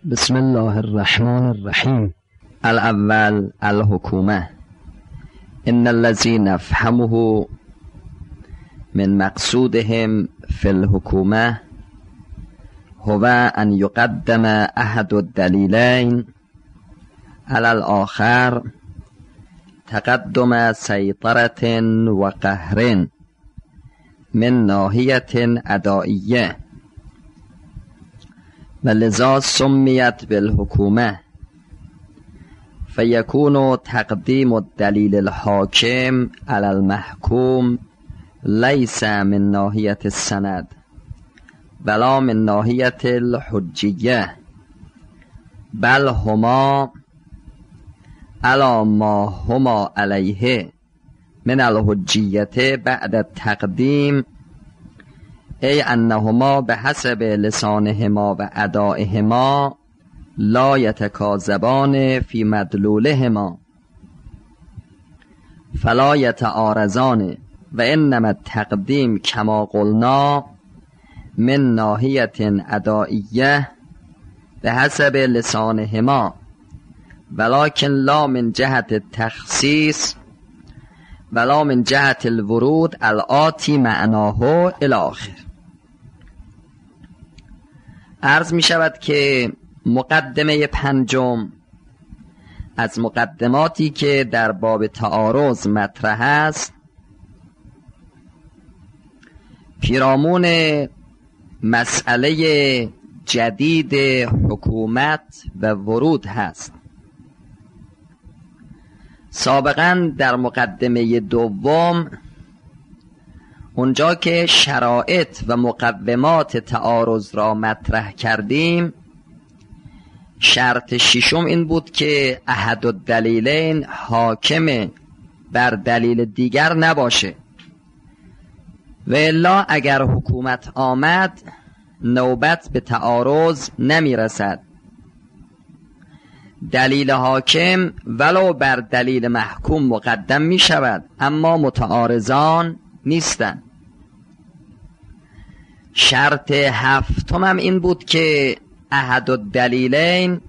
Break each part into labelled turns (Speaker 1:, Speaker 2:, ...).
Speaker 1: بسم الله الرحمن الرحیم.
Speaker 2: الاول الحکومه. ان الذی نفهمه من مقصودهم فی الحکومه هو ان یقدم احد الدلیلین علی الاخر تقدم سیطرة و قهر من ناحیة ادائیه و لذا سمیت بالحکومه فیکون تقدیم الدلیل الحاکم علی المحکوم لیس من ناحیة السند بلا من ناحیة الحجیه بل هما علی ما هما علیه من الحجیه بعد التقدیم ای انهما به حسب لسانهما و ادائهما لا یتکاذبان فی مدلولهما فلا یتعارضان و انما التقدیم کما قلنا من ناحیة ادائیه به حسب لسانهما ولکن لا من جهت التخصیص ولا من جهت الورود الآتی معناه الی آخر. عرض می شود که مقدمه پنجم از مقدماتی که در باب تعارض مطرح است پیرامون مسئله جدید حکومت و ورود هست. سابقا در مقدمه دوم اونجا که شرایط و مقومات تعارض را مطرح کردیم شرط ششم این بود که احد الدلیلین حاکم بر دلیل دیگر نباشه و الا اگر حکومت آمد نوبت به تعارض نمی رسد. دلیل حاکم ولو بر دلیل محکوم مقدم می شود اما متعارضان نیستند. شرط هفتم هم این بود که احد الدلیلین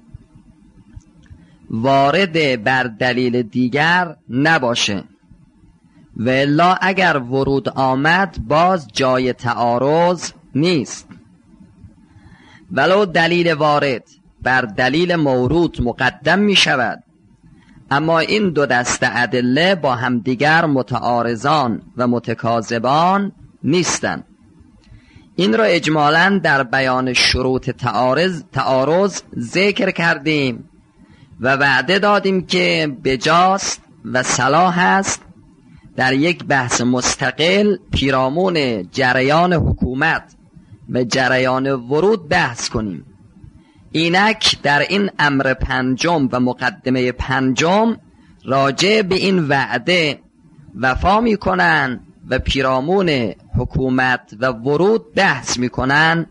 Speaker 2: وارد بر دلیل دیگر نباشه و الا اگر ورود آمد باز جای تعارض نیست. ولو دلیل وارد بر دلیل مورود مقدم می شود اما این دو دسته ادله با همدیگر متعارضان و متکاذبان نیستند. این را اجمالاً در بیان شروط تعارض ذکر کردیم و وعده دادیم که بجاست و صلاح است در یک بحث مستقل پیرامون جریان حکومت و جریان ورود بحث کنیم. اینک در این امر پنجم و مقدمه پنجم راجع به این وعده وفا می کنن و پیرامون حکومت و ورود بحث می کنن.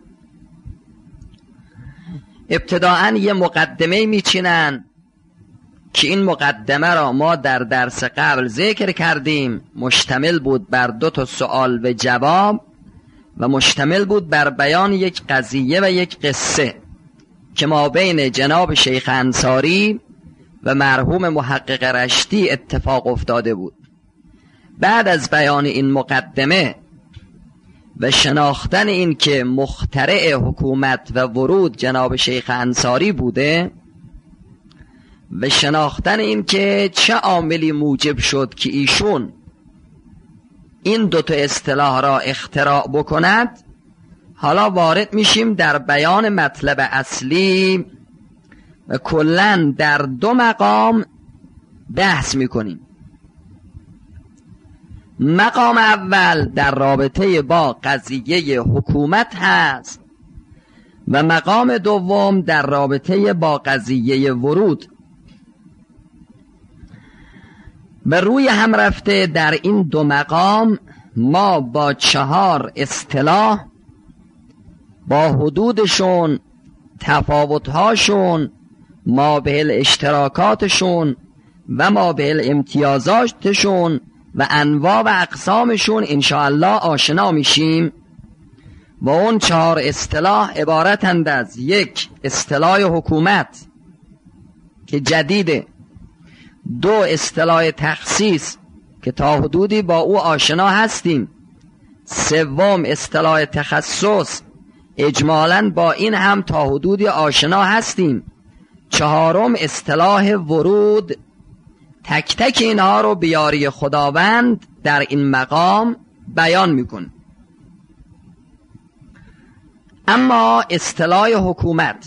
Speaker 2: ابتداعاً یه مقدمه می چینن که این مقدمه را ما در درس قبل ذکر کردیم، مشتمل بود بر 2 سوال و جواب و مشتمل بود بر بیان یک قضیه و یک قصه که ما بین جناب شیخ انصاری و مرحوم محقق رشتی اتفاق افتاده بود. بعد از بیان این مقدمه و شناختن این که مخترع حکومت و ورود جناب شیخ انصاری بوده و شناختن این که چه عاملی موجب شد که ایشون این 2 اصطلاح را اختراع بکند، حالا وارد میشیم در بیان مطلب اصلی و کلاً در 2 مقام بحث میکنیم. مقام اول در رابطه با قضیه حکومت هست و مقام دوم در رابطه با قضیه ورود. به روی هم رفته در این 2 مقام ما با 4 اصطلاح با حدودشون، تفاوتهاشون، ما به اشتراکاتشون و ما به امتیازاتشون و انواع و اقسامشون انشاءالله آشنا میشیم و اون 4 اصطلاح عبارتند از: 1 اصطلاح حکومت که جدیده، 2 اصطلاح تخصیص که تا حدودی با او آشنا هستیم، 3 اصطلاح تخصص اجمالاً با این هم تا حدودی آشنا هستیم، 4 اصطلاح ورود. تک تک اینها رو به یاری خداوند در این مقام بیان میکن. اما اصطلاح حکومت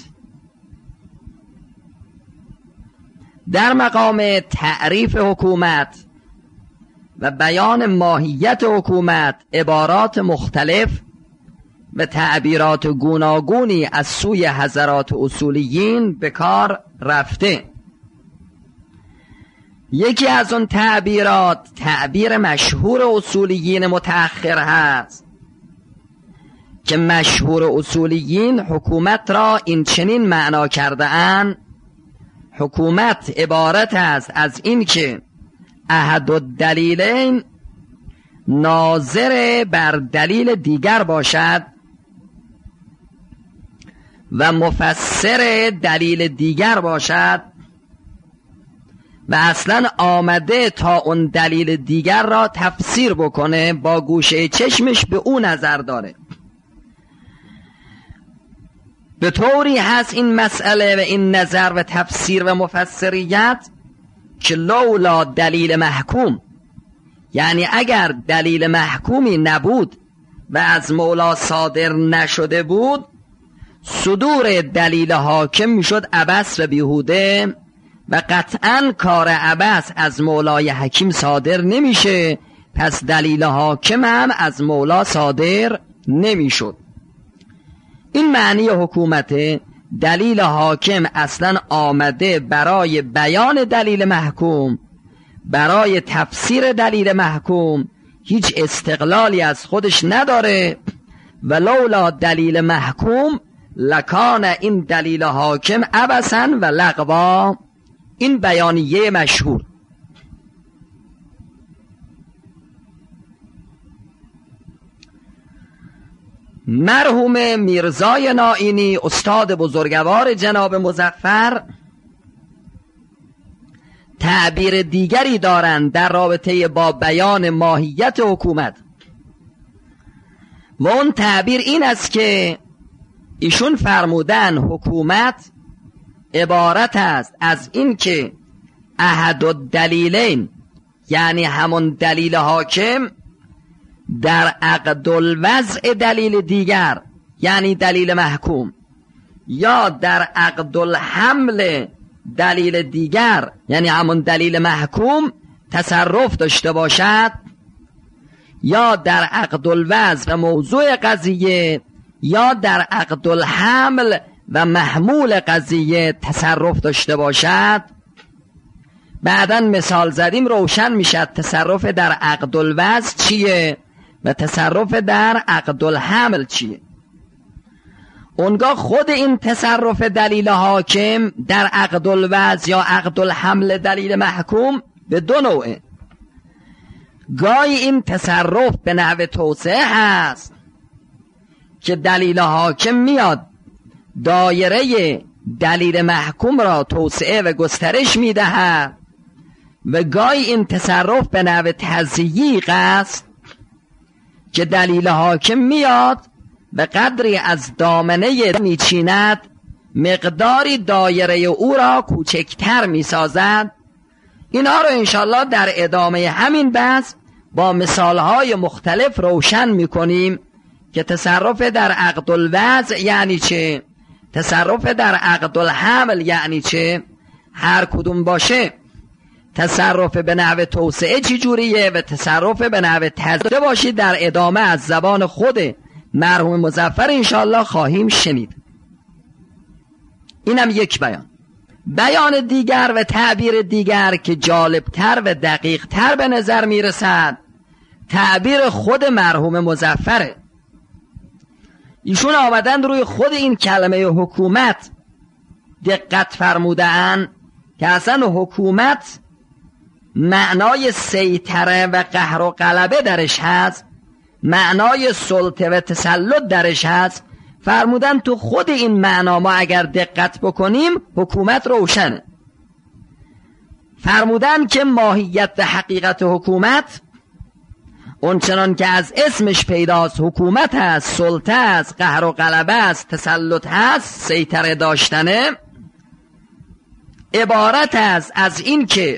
Speaker 2: در مقام تعریف حکومت و بیان ماهیت حکومت عبارات مختلف و تعبیرات گوناگونی از سوی حضرات اصولیین به کار رفته. یکی از اون تعبیرات تعبیر مشهور اصولیین متأخر هست که مشهور اصولیین حکومت را این چنین معنا کرده اند: حکومت عبارت است از این که احد الدلیلین ناظر بر دلیل دیگر باشد و مفسر دلیل دیگر باشد و اصلا آمده تا اون دلیل دیگر را تفسیر بکنه، با گوشه چشمش به اون نظر داره. به طوری هست این مسئله و این نظر و تفسیر و مفسریت که لولا دلیل محکوم، یعنی اگر دلیل محکومی نبود و از مولا صادر نشده بود، صدور دلیل حاکم میشد عبث و بیهوده و قطعا کار عبث از مولای حکیم صادر نمیشه، پس دلیل حاکم هم از مولا صادر نمیشد. این معنی حکومت. دلیل حاکم اصلا آمده برای بیان دلیل محکوم، برای تفسیر دلیل محکوم، هیچ استقلالی از خودش نداره. ولولا دلیل محکوم لکان این دلیل حاکم عبثا و لغوا. این بیانیه مشهور. مرحوم میرزای نائینی استاد بزرگوار جناب مظفر تعبیر دیگری دارند در رابطه با بیان ماهیت حکومت و اون تعبیر این است که ایشون فرمودن حکومت عبارت است از این که احد الدلیلین، یعنی همون دلیل حاکم، در عقد الوضع دلیل دیگر، یعنی دلیل محکوم، یا در عقد الحمل دلیل دیگر، یعنی همون دلیل محکوم، تصرف داشته باشد، یا در عقد الوضع و موضوع قضیه، یا در عقد الحمل و محمول قضیه تصرف داشته باشد. بعداً مثال زدیم روشن میشد تصرف در عقد الوضع چیه و تصرف در عقد الحمل چیه. اونگاه خود این تصرف دلیل حاکم در عقد الوضع یا عقد الحمل دلیل محکوم به 2 نوعه. گاهی این تصرف به نحو توسعه هست که دلیل حاکم میاد دایره دلیل محکوم را توسعه و گسترش میدهد، و گاهی این تصرف به نحو تضییق است که دلیل حاکم میاد و قدری از دامنه میچیند، مقداری دایره او را کوچکتر میسازد. اینا رو انشالله در ادامه همین بحث با مثالهای مختلف روشن میکنیم که تصرف در عقد الوضع یعنی چه، تصرف در عقد الحمل یعنی چه. هر کدوم باشه تصرف به نحو توسعه چی جوریه و تصرف به نحو تضییق باشید در ادامه از زبان خود مرحوم مظفر انشاءالله خواهیم شنید. اینم یک بیان. بیان دیگر و تعبیر دیگر که جالبتر و دقیقتر به نظر میرسد تعبیر خود مرحوم مظفره. ایشون آمدن روی خود این کلمه حکومت دقت فرمودن که اصلا حکومت معنای سیطره و قهر و غلبه درش هست، معنای سلطه و تسلط درش هست، فرمودن تو خود این معنا ما اگر دقت بکنیم حکومت روشنه. فرمودن که ماهیت و حقیقت حکومت اونچنان که از اسمش پیداست حکومت هست، سلطه هست، قهر و غلبه هست، تسلط هست، سیطره داشتنه، عبارت است از این که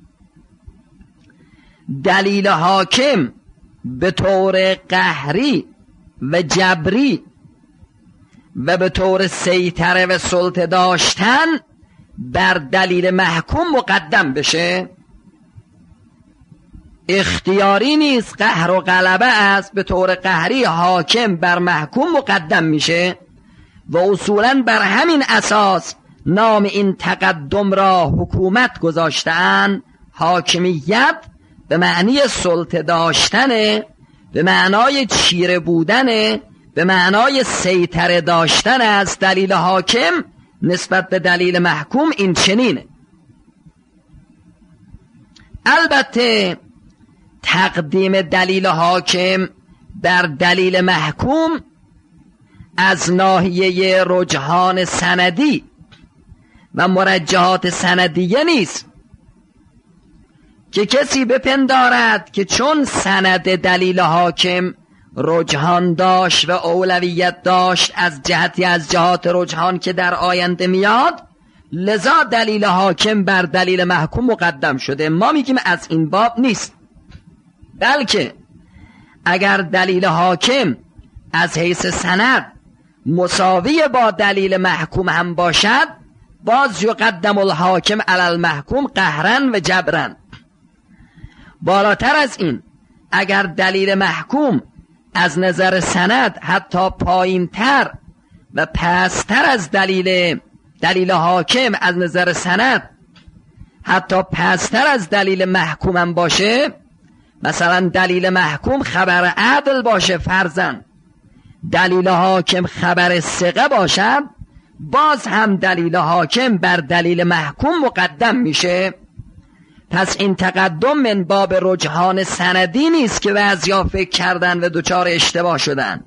Speaker 2: دلیل حاکم به طور قهری و جبری و به طور سیطره و سلطه داشتن بر دلیل محکوم مقدم بشه. اختیاری نیست، قهر و غلبه است. به طور قهری حاکم بر محکوم مقدم میشه و اصولاً بر همین اساس نام این تقدم را حکومت گذاشتن. حاکمیت به معنی سلطه داشتنه، به معنای چیره بودنه، به معنای سیطره داشتن است. دلیل حاکم نسبت به دلیل محکوم این چنینه. البته تقدیم دلیل حاکم بر دلیل محکوم از ناحیه رجحان سندی و مرجحات سندیه نیست که کسی بپندارد که چون سند دلیل حاکم رجحان داشت و اولویت داشت از جهتی از جهات رجحان که در آینده میاد، لذا دلیل حاکم بر دلیل محکوم مقدم شده. ما میگیم از این باب نیست، بلکه اگر دلیل حاکم از حیث سند مساوی با دلیل محکوم هم باشد، باز یقدم الحاکم علی المحکوم قهرن و جبرن. بالاتر از این، اگر دلیل محکوم از نظر سند حتی پایین تر و پستر از دلیل حاکم از نظر سند حتی پستر از دلیل محکوم هم باشه، مثلا دلیل محکوم خبر عدل باشه فرضاً، دلیل حاکم خبر ثقه باشد، باز هم دلیل حاکم بر دلیل محکوم مقدم میشه. پس این تقدم من باب رجحان سندی نیست که بعضیا فکر کردن و دچار اشتباه شدن.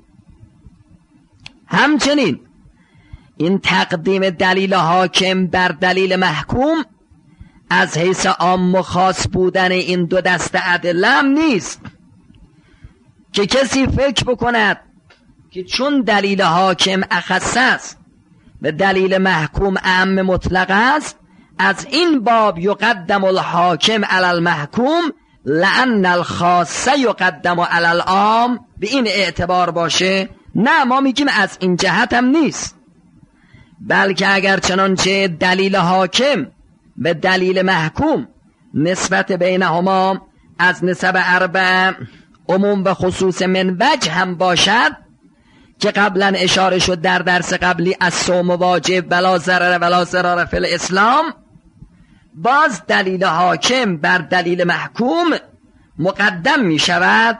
Speaker 2: همچنین این تقدیم دلیل حاکم بر دلیل محکوم از حیث عام و خاص بودن این دو دسته ادله هم نیست که کسی فکر بکند که چون دلیل حاکم اخص است و دلیل محکوم عام مطلق است، از این باب یقدم الحاکم علی المحکوم لأن الخاص یقدم علی العام، به این اعتبار باشه. نه، ما میگیم از این جهت هم نیست، بلکه اگر چنانچه دلیل حاکم و دلیل محکوم نسبت بینهما از نسب اربع عموم و خصوص من وجه هم باشد که قبلا اشاره شد در درس قبلی از صوم واجب ولا ضرر ولا ضرار فی الاسلام، باز دلیل حاکم بر دلیل محکوم مقدم می شود.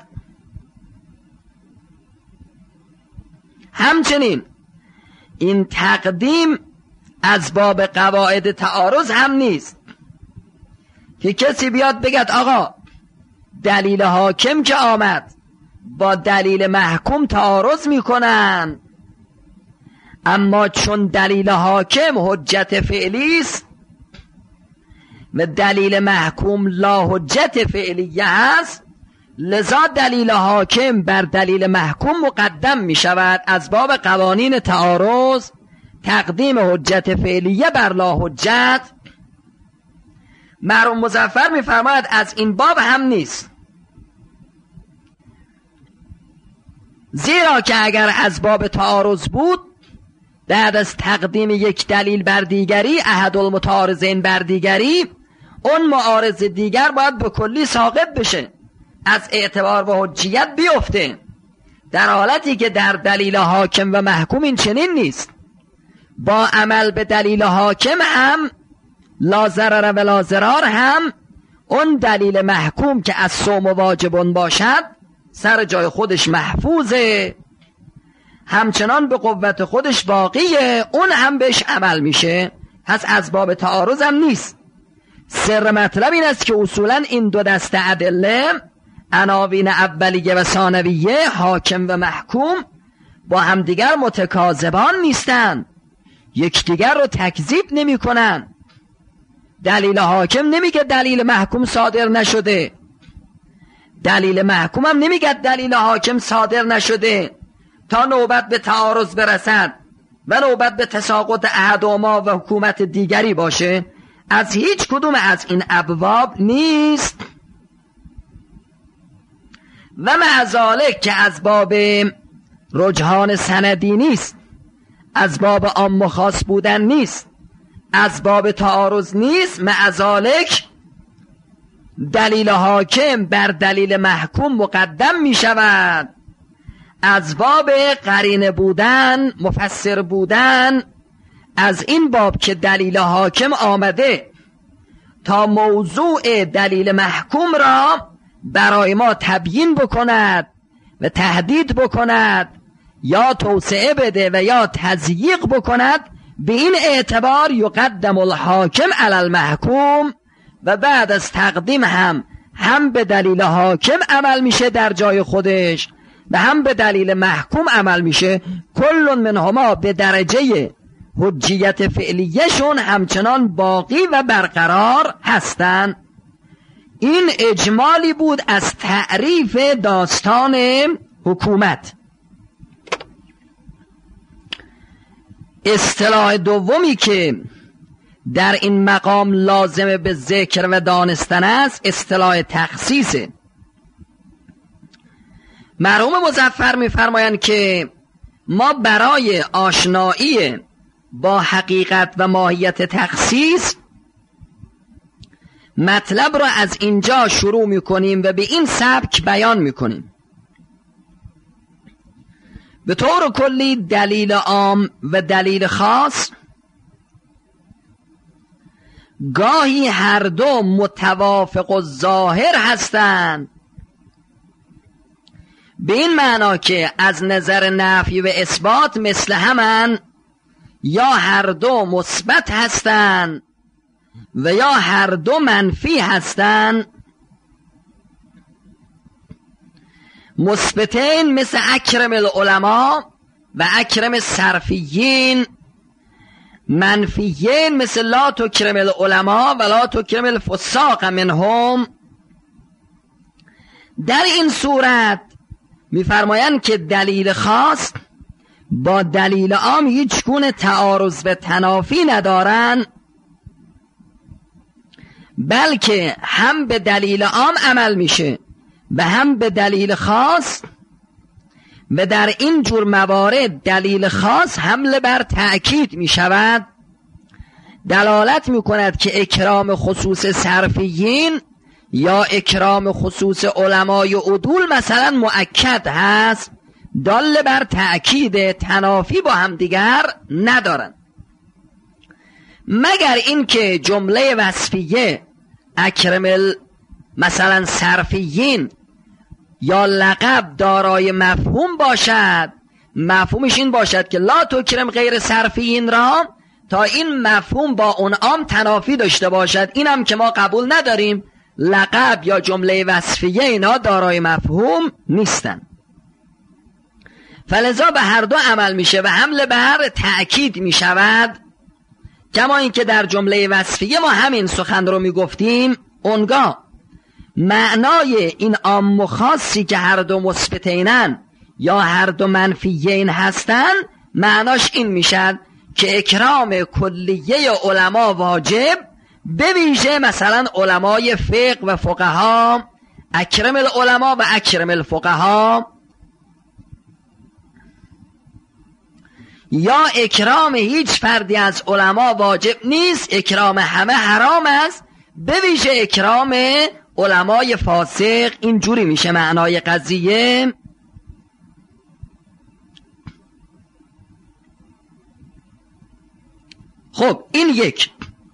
Speaker 2: همچنین این تقدیم از باب قواعد تعارض هم نیست که کسی بیاد بگد آقا دلیل حاکم که آمد با دلیل محکوم تعارض میکنن، اما چون دلیل حاکم حجت فعلی است و دلیل محکوم لا حجت فعلیه است، لذا دلیل حاکم بر دلیل محکوم مقدم می شود. از باب قوانین تعارض تقدیم حجت فعلیه بر لا حجت، مرحوم مظفر می فرماید از این باب هم نیست، زیرا که اگر از باب تعارض بود بعد از تقدیم یک دلیل بر دیگری، احد المتعارضین بر دیگری، اون معارض دیگر باید به کلی ساقط بشه، از اعتبار و حجیت بیفته، در حالتی که در دلیل حاکم و محکوم این چنین نیست. با عمل به دلیل حاکم هم لا ضرر و لا ضرار هم اون دلیل محکوم که از صوم واجبون باشد سر جای خودش محفوظه، همچنان به قوت خودش باقیه، اون هم بهش عمل میشه. پس از باب تعارض هم نیست. سر مطلب این است که اصولا این دو دسته ادله عناوین اولیه و ثانویه حاکم و محکوم با همدیگر متکاذبان نیستن، یکدیگر رو تکذیب نمی کنن. دلیل حاکم نمیگه دلیل محکوم صادر نشده، دلیل محکوم هم نمیگه دلیل حاکم صادر نشده تا نوبت به تعارض برسد و نوبت به تساقط احدهما و حکومت دیگری باشه. از هیچ کدوم از این ابواب نیست. و مع ذالک که از باب رجحان سندی نیست، از باب عام و خاص بودن نیست، از باب تعارض نیست، مع ذالک دلیل حاکم بر دلیل محکوم مقدم می شود. از باب قرینه بودن، مفسر بودن، از این باب که دلیل حاکم آمده تا موضوع دلیل محکوم را برای ما تبیین بکند و تهدید بکند یا توسعه بده و یا تضییق بکند، به این اعتبار یقدم الحاکم علی المحکوم، و بعد از تقدیم هم به دلیل حاکم عمل میشه در جای خودش و هم به دلیل محکوم عمل میشه. کل منهما به درجه حجیت فعلیشون همچنان باقی و برقرار هستند. این اجمالی بود از تعریف داستان حکومت. اصطلاح دومی که در این مقام لازم به ذکر و دانستن است اصطلاح تخصیصه. مرحوم مظفر می‌فرمایند که ما برای آشنایی با حقیقت و ماهیت تخصیص مطلب را از اینجا شروع می‌کنیم و به این سبک بیان می‌کنیم. به طور کلی دلیل عام و دلیل خاص گاهی هر دو متوافق و ظاهر هستند، به این معنا که از نظر نفی و اثبات مثل همن، یا هر دو مثبت هستند و یا هر دو منفی هستند. مثبتین مثل اکرم العلماء و اکرم الصرفیین، منفیین مثل لا تکرم العلماء و لا تکرم الفساق منهم. در این صورت می‌فرمایند که دلیل خاص با دلیل عام هیچ گونه تعارض و تنافی ندارن، بلکه هم به دلیل عام عمل میشه و هم به دلیل خاص، و در این جور موارد دلیل خاص حمله بر تأکید می شود، دلالت می کند که اکرام خصوص صرفیین یا اکرام خصوص علمای عدول مثلا مؤکد هست، دال بر تأکید، تنافی با هم دیگر ندارن، مگر اینکه جمله وصفیه اکرم مثلا صرفیین یا لقب دارای مفهوم باشد، مفهومش این باشد که لا تکرم غیر صرفیین را، تا این مفهوم با اون عام تنافی داشته باشد، اینم که ما قبول نداریم. لقب یا جمله وصفیه اینا دارای مفهوم نیستن، فلذا به هر دو عمل میشه و حمله بر تأکید میشود. کما اینکه در جمله وصفیه ما همین سخن رو میگفتیم، اونگاه معنای این عام و خاصی که هر دو مثبتینن یا هر دو منفیین هستن، معناش این میشد که اکرام کلیه علما واجب، به ویژه مثلا علمای فقه و فقها، اکرم العلما و اکرم الفقها، یا اکرام هیچ فردی از علما واجب نیست، اکرام همه حرام است، به ویژه اکرام علمای فاسق. اینجوری میشه معنای قضیه. خب این یک.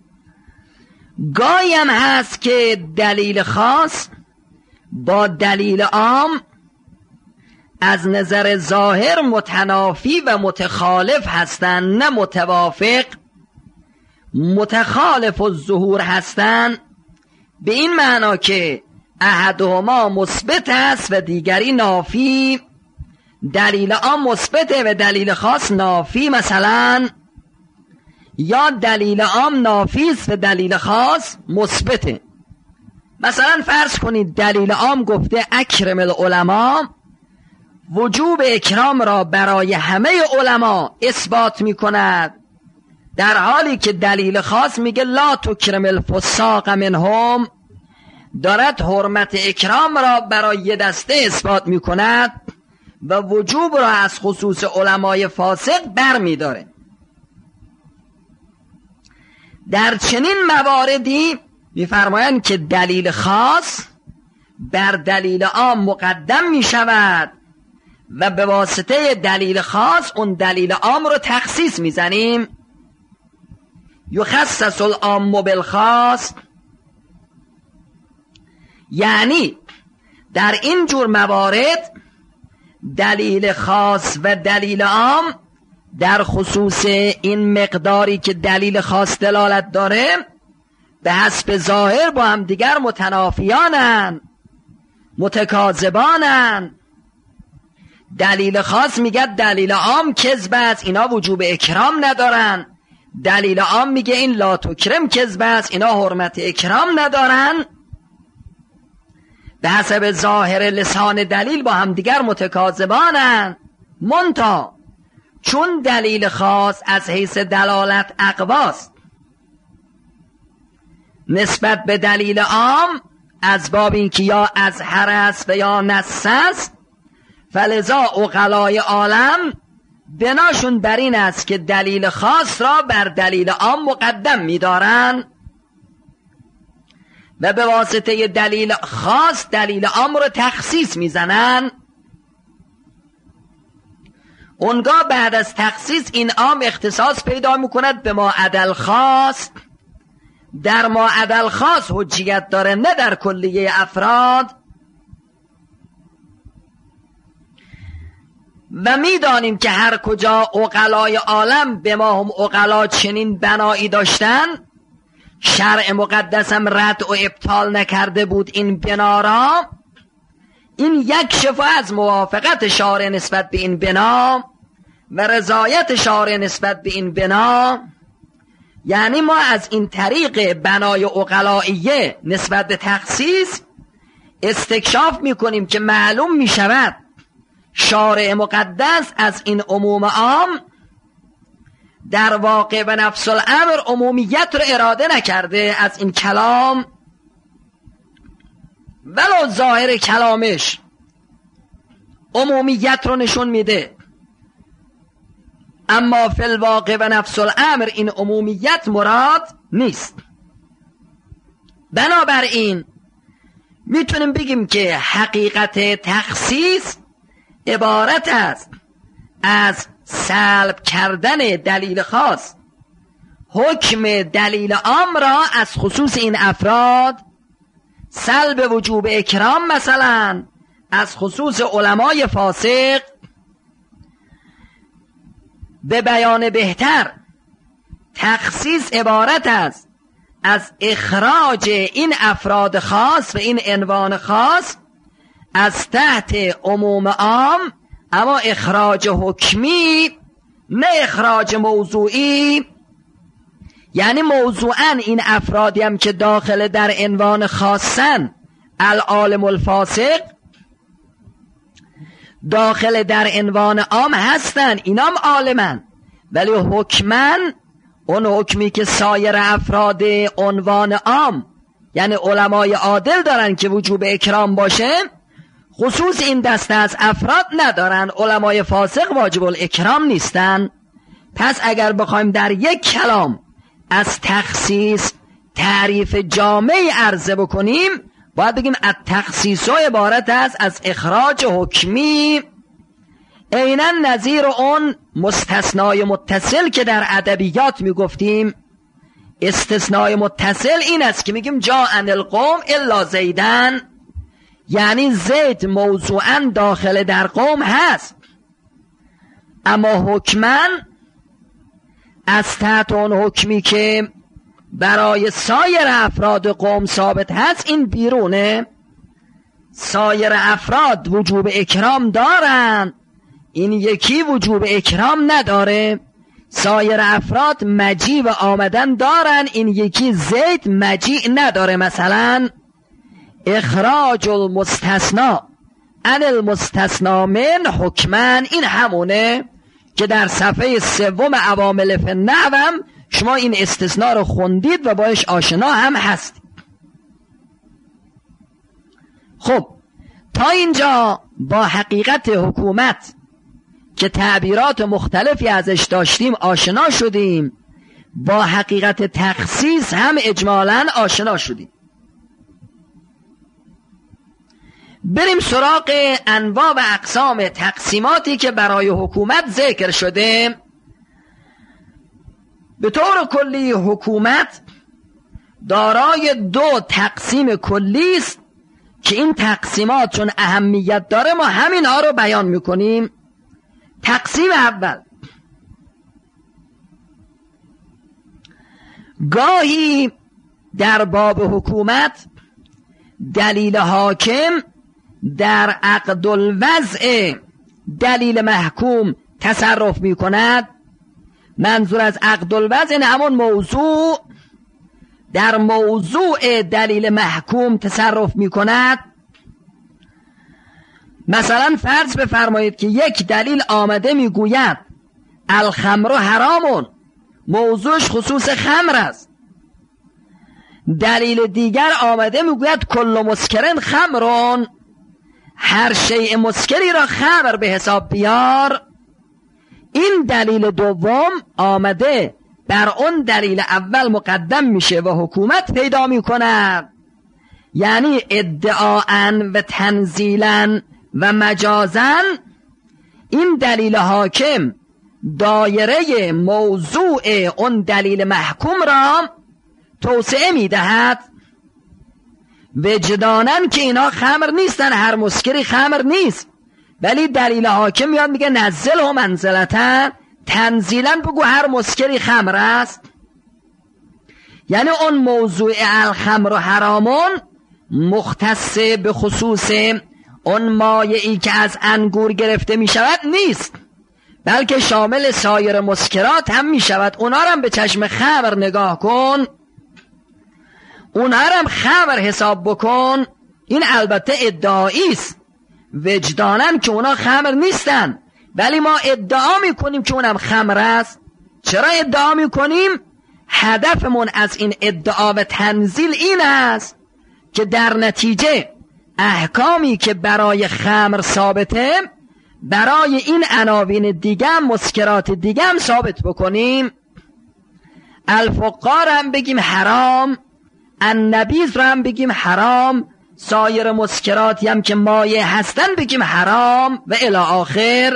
Speaker 2: گاهی هم هست که دلیل خاص با دلیل عام از نظر ظاهر متنافی و متخالف هستند، نه متوافق، متخالف الظهور هستند، به این معنا که احدهما مثبت است و دیگری نافی. دلیل عام مثبته و دلیل خاص نافی مثلا، یا دلیل عام نافی است و دلیل خاص مثبته. مثلا فرض کنید دلیل عام گفته اکرم العلماء، وجوب اکرام را برای همه علما اثبات می کند، در حالی که دلیل خاص میگه لا تکرم الفساق منهم، دارد حرمت اکرام را برای یه دسته اثبات می کند و وجوب را از خصوص علمای فاسق بر می داره. در چنین مواردی میفرمایند که دلیل خاص بر دلیل عام مقدم می شود و به واسطه دلیل خاص اون دلیل عام رو تخصیص میزنیم. یخصص العام بالخاص، یعنی در این جور موارد دلیل خاص و دلیل عام در خصوص این مقداری که دلیل خاص دلالت داره به حسب ظاهر با هم دیگر متنافیانن، متکاذبانن. دلیل خاص میگه دلیل عام کذب است، اینا وجوب اکرام ندارن. دلیل عام میگه این لا تکرم کذب است، اینا حرمت اکرام ندارن. به حسب ظاهر لسان دلیل با هم دیگر متکاذبانن. منتها چون دلیل خاص از حیث دلالت اقواست نسبت به دلیل عام از باب اینکه یا اظهر است و یا نص است، فلذا عقلای عالم بناشون بر این است که دلیل خاص را بر دلیل عام مقدم می‌دارن و به واسطه دلیل خاص دلیل عام رو تخصیص میزنن. اونگاه بعد از تخصیص این عام اختصاص پیدا میکند به ما عدل خاص. در ما عدل خاص حجیت داره، نه در کلیه افراد. و میدانیم که هر کجا عقلای عالم به ما هم عقلا چنین بنایی داشتن، شرع مقدس هم رد و ابطال نکرده بود این بنا را. این یک شفا از موافقت شارع نسبت به این بنا و رضایت شارع نسبت به این بنا. یعنی ما از این طریق بنای عقلائیه نسبت به تخصیص استکشاف میکنیم که معلوم میشود شارع مقدس از این عموم عام در واقع و نفس الامر عمومیت رو اراده نکرده از این کلام، ولو ظاهر کلامش عمومیت رو نشون میده، اما فی الواقع و نفس الامر این عمومیت مراد نیست. بنابراین میتونیم بگیم که حقیقت تخصیص عبارت است از سلب کردن دلیل خاص حکم دلیل عام را از خصوص این افراد، سلب وجوب اکرام مثلا از خصوص علمای فاسق. به بیان بهتر تخصیص عبارت است از اخراج این افراد خاص و این عنوان خاص از تحت عموم عام، اما اخراج حکمی نه اخراج موضوعی. یعنی موضوعاً این افرادی هم که داخل در عنوان خاصن العالم الفاسق داخل در عنوان عام هستن، اینام عالمن، ولی حکماً اون حکمی که سایر افراد عنوان عام یعنی علمای عادل دارن که وجوب اکرام باشه، خصوص این دسته از افراد ندارن. علمای فاسق واجب الاکرام نیستن. پس اگر بخوایم در یک کلام از تخصیص تعریف جامعی عرضه بکنیم، باید بگیم التخصیص عبارت است از اخراج حکمی، عیناً نظیر اون مستثنای متصل که در ادبیات میگفتیم. استثنای متصل این است که میگیم جاء القوم الا زیدن، یعنی زید موضوعاً داخل در قوم هست، اما حکماً از تحت اون حکمی که برای سایر افراد قوم ثابت هست این بیرونه. سایر افراد وجوب اکرام دارن، این یکی وجوب اکرام نداره. سایر افراد مجیع و آمدن دارن، این یکی زید مجیع نداره. مثلا اخراج المستثنا عن المستثنا من حکمن، این همونه که در صفحه 3 عوامل فی النحو شما این استثناء رو خوندید و باش آشنا هم هست. خب تا اینجا با حقیقت حکومت که تعبیرات مختلفی ازش داشتیم آشنا شدیم، با حقیقت تخصیص هم اجمالاً آشنا شدیم. بریم سراغ انواع و اقسام تقسیماتی که برای حکومت ذکر شده. به طور کلی حکومت دارای 2 تقسیم کلی است که این تقسیمات چون اهمیت داره ما همینها رو بیان میکنیم. تقسیم اول، گاهی در باب حکومت دلیل حاکم در عقد الوضع دلیل محکوم تصرف می کند. منظور از عقد الوضع این همون موضوع در موضوع دلیل محکوم تصرف می کند. مثلا فرض بفرمایید که یک دلیل آمده می گوید الخمر حرامون، موضوعش خصوص خمر است. دلیل دیگر آمده می گوید کل مسکرن خمرون، هر شیء مسکری را خمر به حساب بیار. این دلیل دوم آمده بر اون دلیل اول مقدم میشه و حکومت پیدا میکند. یعنی ادعاءً و تنزیلاً و مجازاً این دلیل حاکم دایره موضوع اون دلیل محکوم را توسعه میدهد. وجدانن که اینا خمر نیستن، هر مسکری خمر نیست، ولی دلیل حاکم میاد میگه نزل و منزلتن، تنزیلا بگو هر مسکری خمر است. یعنی اون موضوع الخمر و حرامون مختص به خصوص اون مایعی که از انگور گرفته میشود نیست، بلکه شامل سایر مسکرات هم میشود. اونا هم به چشم خمر نگاه کن، اونها هم خمر حساب بکن. این البته ادعایی است، وجدانن که اونا خمر نیستن، ولی ما ادعا میکنیم که اونم خمر است. چرا ادعا میکنیم؟ هدفمون از این ادعا و تنزیل این است که در نتیجه احکامی که برای خمر ثابته برای این عناوین دیگه، مسکرات دیگه هم ثابت بکنیم. الفقار هم بگیم حرام، النبیذ رو هم بگیم حرام، سایر مسکراتی هم که مایع هستن بگیم حرام و الی آخر.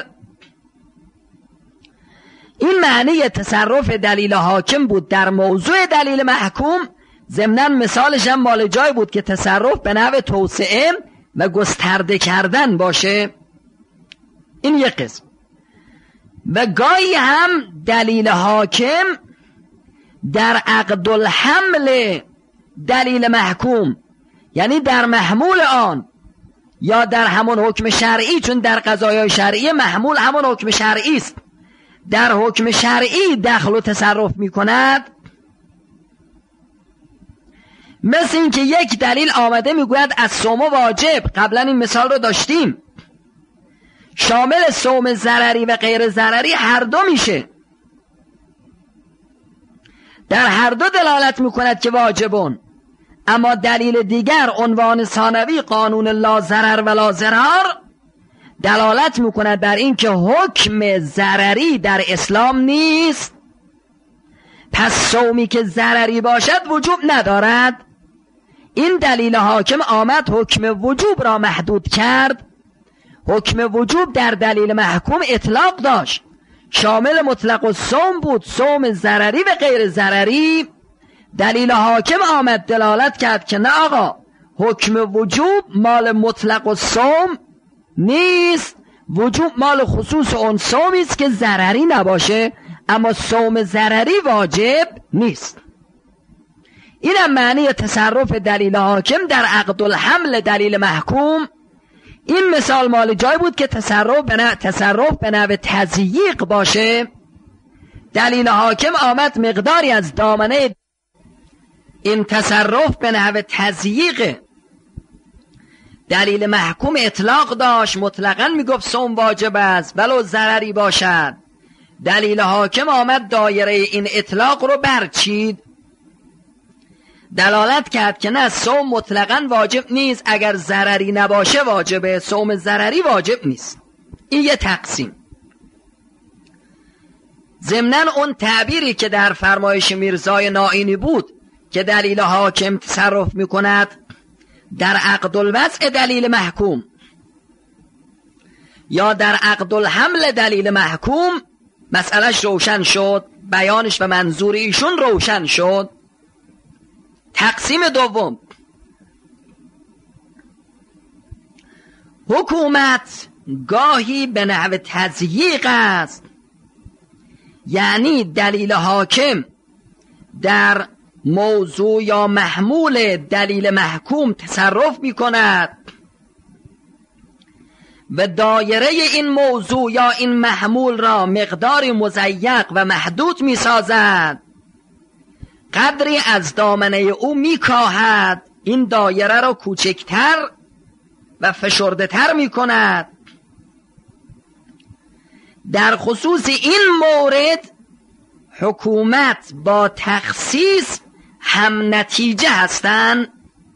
Speaker 2: این معنی تصرف دلیل حاکم بود در موضوع دلیل محکوم. ضمناً مثالش هم مال جای بود که تصرف به نحو توسعه و گسترده کردن باشه. این یک قسم. و گاهی هم دلیل حاکم در عقد الحمل دلیل محکوم، یعنی در محمول آن یا در همون حکم شرعی، چون در قضایای شرعی محمول همون حکم شرعی است، در حکم شرعی دخل و تصرف می کند. مثل این که یک دلیل آمده می گوید از صوم واجب، قبلا این مثال رو داشتیم، شامل صوم ضرری و غیر ضرری هر دو میشه، در هر دو دلالت می کند که واجبون. اما دلیل دیگر عنوان ثانوی قانون لا ضرر و لا ضرار دلالت می کند بر این که حکم ضرری در اسلام نیست، پس صومی که ضرری باشد وجوب ندارد. این دلیل حاکم آمد حکم وجوب را محدود کرد. حکم وجوب در دلیل محکوم اطلاق داشت، شامل مطلق الصوم بود، صوم ضرری و غیر ضرری. دلیل حاکم آمد دلالت کرد که نه آقا، حکم وجوب مال مطلق الصوم نیست، وجوب مال خصوص اون صومی است که ضرری نباشه، اما صوم ضرری واجب نیست. اینم معنی تصرف دلیل حاکم در عقد الحمل دلیل محکوم. این مثال مال جای بود که تصرف به نحو تضییق باشه. دلیل حاکم آمد مقداری از دامنه این تصرف به نحو تضییق دلیل محکوم اطلاق داشت، مطلقاً میگفت صوم واجب است ولو ضرری باشد. دلیل حاکم آمد دایره این اطلاق رو برچید، دلالت کرد که نه، صوم مطلقاً واجب نیست، اگر ضرری نباشه واجبه، صوم ضرری واجب نیست. این یه تقسیم. ضمناً اون تعبیری که در فرمایش میرزای نائینی بود که دلیل حاکم تصرف میکند در عقد الوضع دلیل محکوم یا در عقد الحمل دلیل محکوم، مسئلهش روشن شد، بیانش و منظور ایشون روشن شد. تقسیم دوم، حکومت گاهی به نحو تضییق است، یعنی دلیل حاکم در موضوع یا محمول دلیل محکوم تصرف می کند و دایره این موضوع یا این محمول را مقدار مضیق و محدود می سازد، قدری از دامنه او می کاهد این دایره را کوچکتر و فشرده تر می کند. در خصوص این مورد حکومت با تخصیص هم نتیجه هستند.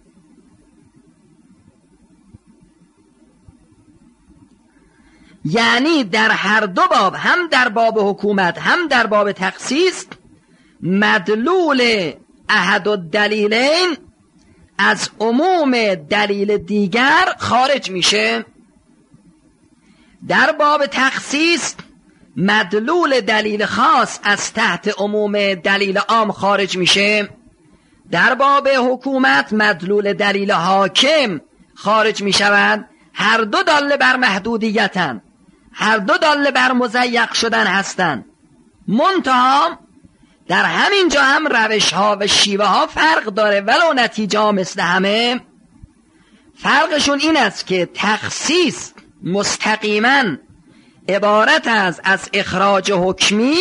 Speaker 2: یعنی در هر دو باب، هم در باب حکومت هم در باب تخصیص، مدلول احد الدلیلین از عموم دلیل دیگر خارج میشه. در باب تخصیص مدلول دلیل خاص از تحت عموم دلیل عام خارج میشه. در باب حکومت مدلول دلیل حاکم خارج میشود. هر دو داله بر محدودیتن، هر دو داله بر مضیق شدن هستند. منتها در همین جا هم روش ها و شیوه ها فرق داره، ولو نتیجه ها مثل همه. فرقشون این است که تخصیص مستقیما عبارت از اخراج حکمی،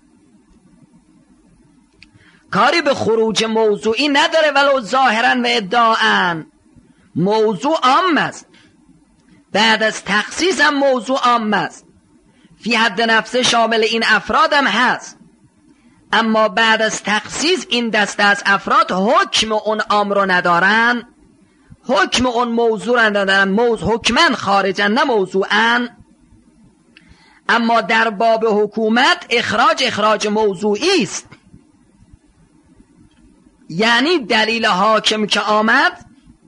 Speaker 2: کاری به خروج موضوعی نداره، ولو ظاهرا و ادعاءً موضوع عام است. بعد از تخصیص هم موضوع عام است، فی حد نفسه شامل این افراد هم هست. اما بعد از تخصیص این دسته از افراد حکم اون عام رو ندارن، حکم اون موضوع رو ندارن، حکمن خارجن نه موضوعن. اما در باب حکومت اخراج موضوعی است، یعنی دلیل حاکم که آمد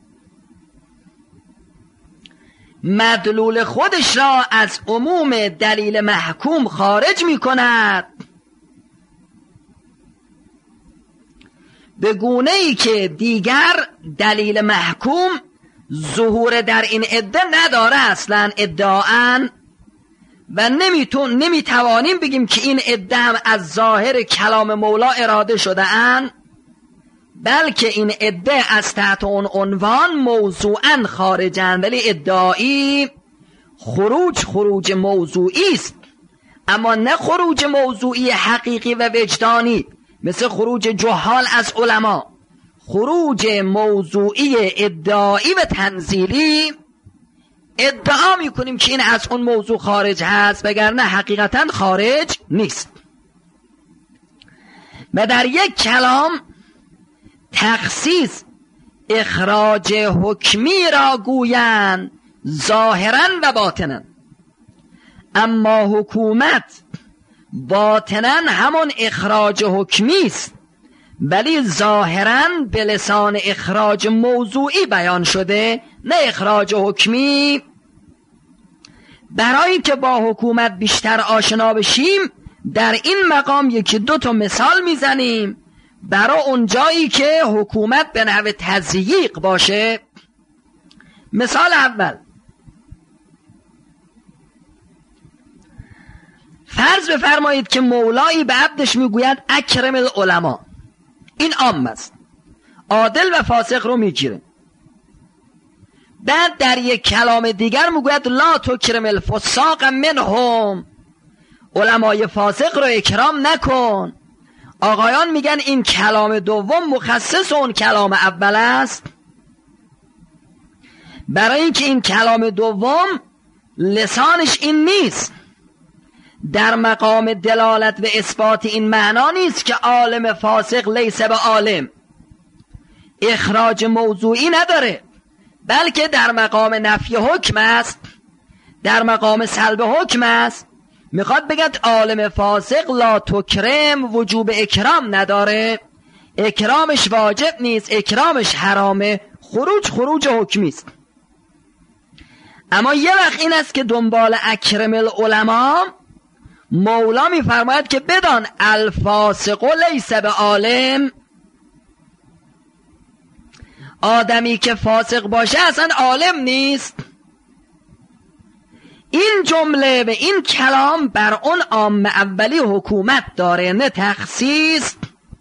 Speaker 2: مدلول خودش را از عموم دلیل محکوم خارج می کند، به گونه ای که دیگر دلیل محکوم ظهور در این عده نداره اصلا ادعاءً، و نمیتوانیم بگیم که این عده هم از ظاهر کلام مولا اراده شده اند، بلکه این عده از تحت اون عنوان موضوعاً خارجن، ولی ادعایی خروج موضوعی است، اما نه خروج موضوعی حقیقی و وجدانی مثل خروج جهال از علما. خروج موضوعی ادعایی و تنزیلی، ادعا میکنیم که این از اون موضوع خارج هست، وگرنه حقیقتا خارج نیست. و در یک کلام تخصیص اخراج حکمی را گویند ظاهرا و باطنا، اما حکومت باطنا همون اخراج حکمی است، ولی ظاهرا به لسان اخراج موضوعی بیان شده، نه اخراج حکمی. برای که با حکومت بیشتر آشنا بشیم در این مقام یکی دو تا مثال میزنیم برای اون جایی که حکومت به نحو تضییق باشه. مثال اول، فرض بفرمایید که مولایی به عبدش میگوید اکرم العلماء. این عام است، عادل و فاسق رو میگیره. بعد در یک کلام دیگر میگوید لا تکرم الفساق منهم، علمای فاسق رو اکرام نکن. آقایان میگن این کلام دوم مخصص اون کلام اول است، برای اینکه این کلام دوم لسانش این نیست، در مقام دلالت و اثبات این معنا نیست که عالم فاسق لیس به عالم، اخراج موضوعی نداره، بلکه در مقام نفی حکم است، در مقام سلب حکم است. میخواد بگد عالم فاسق لا تکرم وجوب اکرام نداره، اکرامش واجب نیست، اکرامش حرامه، خروج حکمی است. اما یه وقت این است که دنبال اکرم العلماء مولا میفرماید که بدان الفاسق لیس به عالم، آدمی که فاسق باشه اصلا عالم نیست. این جمله و این کلام بر اون عام اولی حکومت داره، نه تخصیص،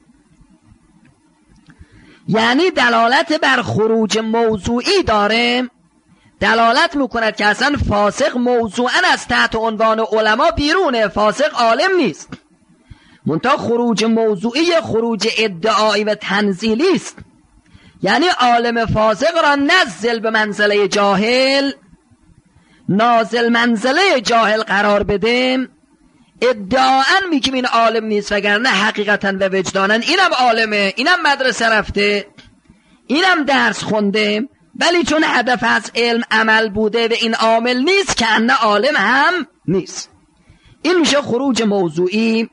Speaker 2: یعنی دلالت بر خروج موضوعی داره، دلالت میکند که اصلا فاسق موضوعاً از تحت عنوان علما بیرونه، فاسق عالم نیست. منتها خروج موضوعی خروج ادعایی و تنزیلی است، یعنی عالم فاسق را نزل به منزله جاهل، نازل منزله جاهل قرار بده، ادعاً میگیم این عالم نیست، وگرنه حقیقتاً و وجداناً اینم عالمه، اینم مدرسه رفته، اینم درس خونده، ولی چون هدف از علم عمل بوده و این عامل نیست که انه عالم هم نیست. این میشه خروج موضوعی.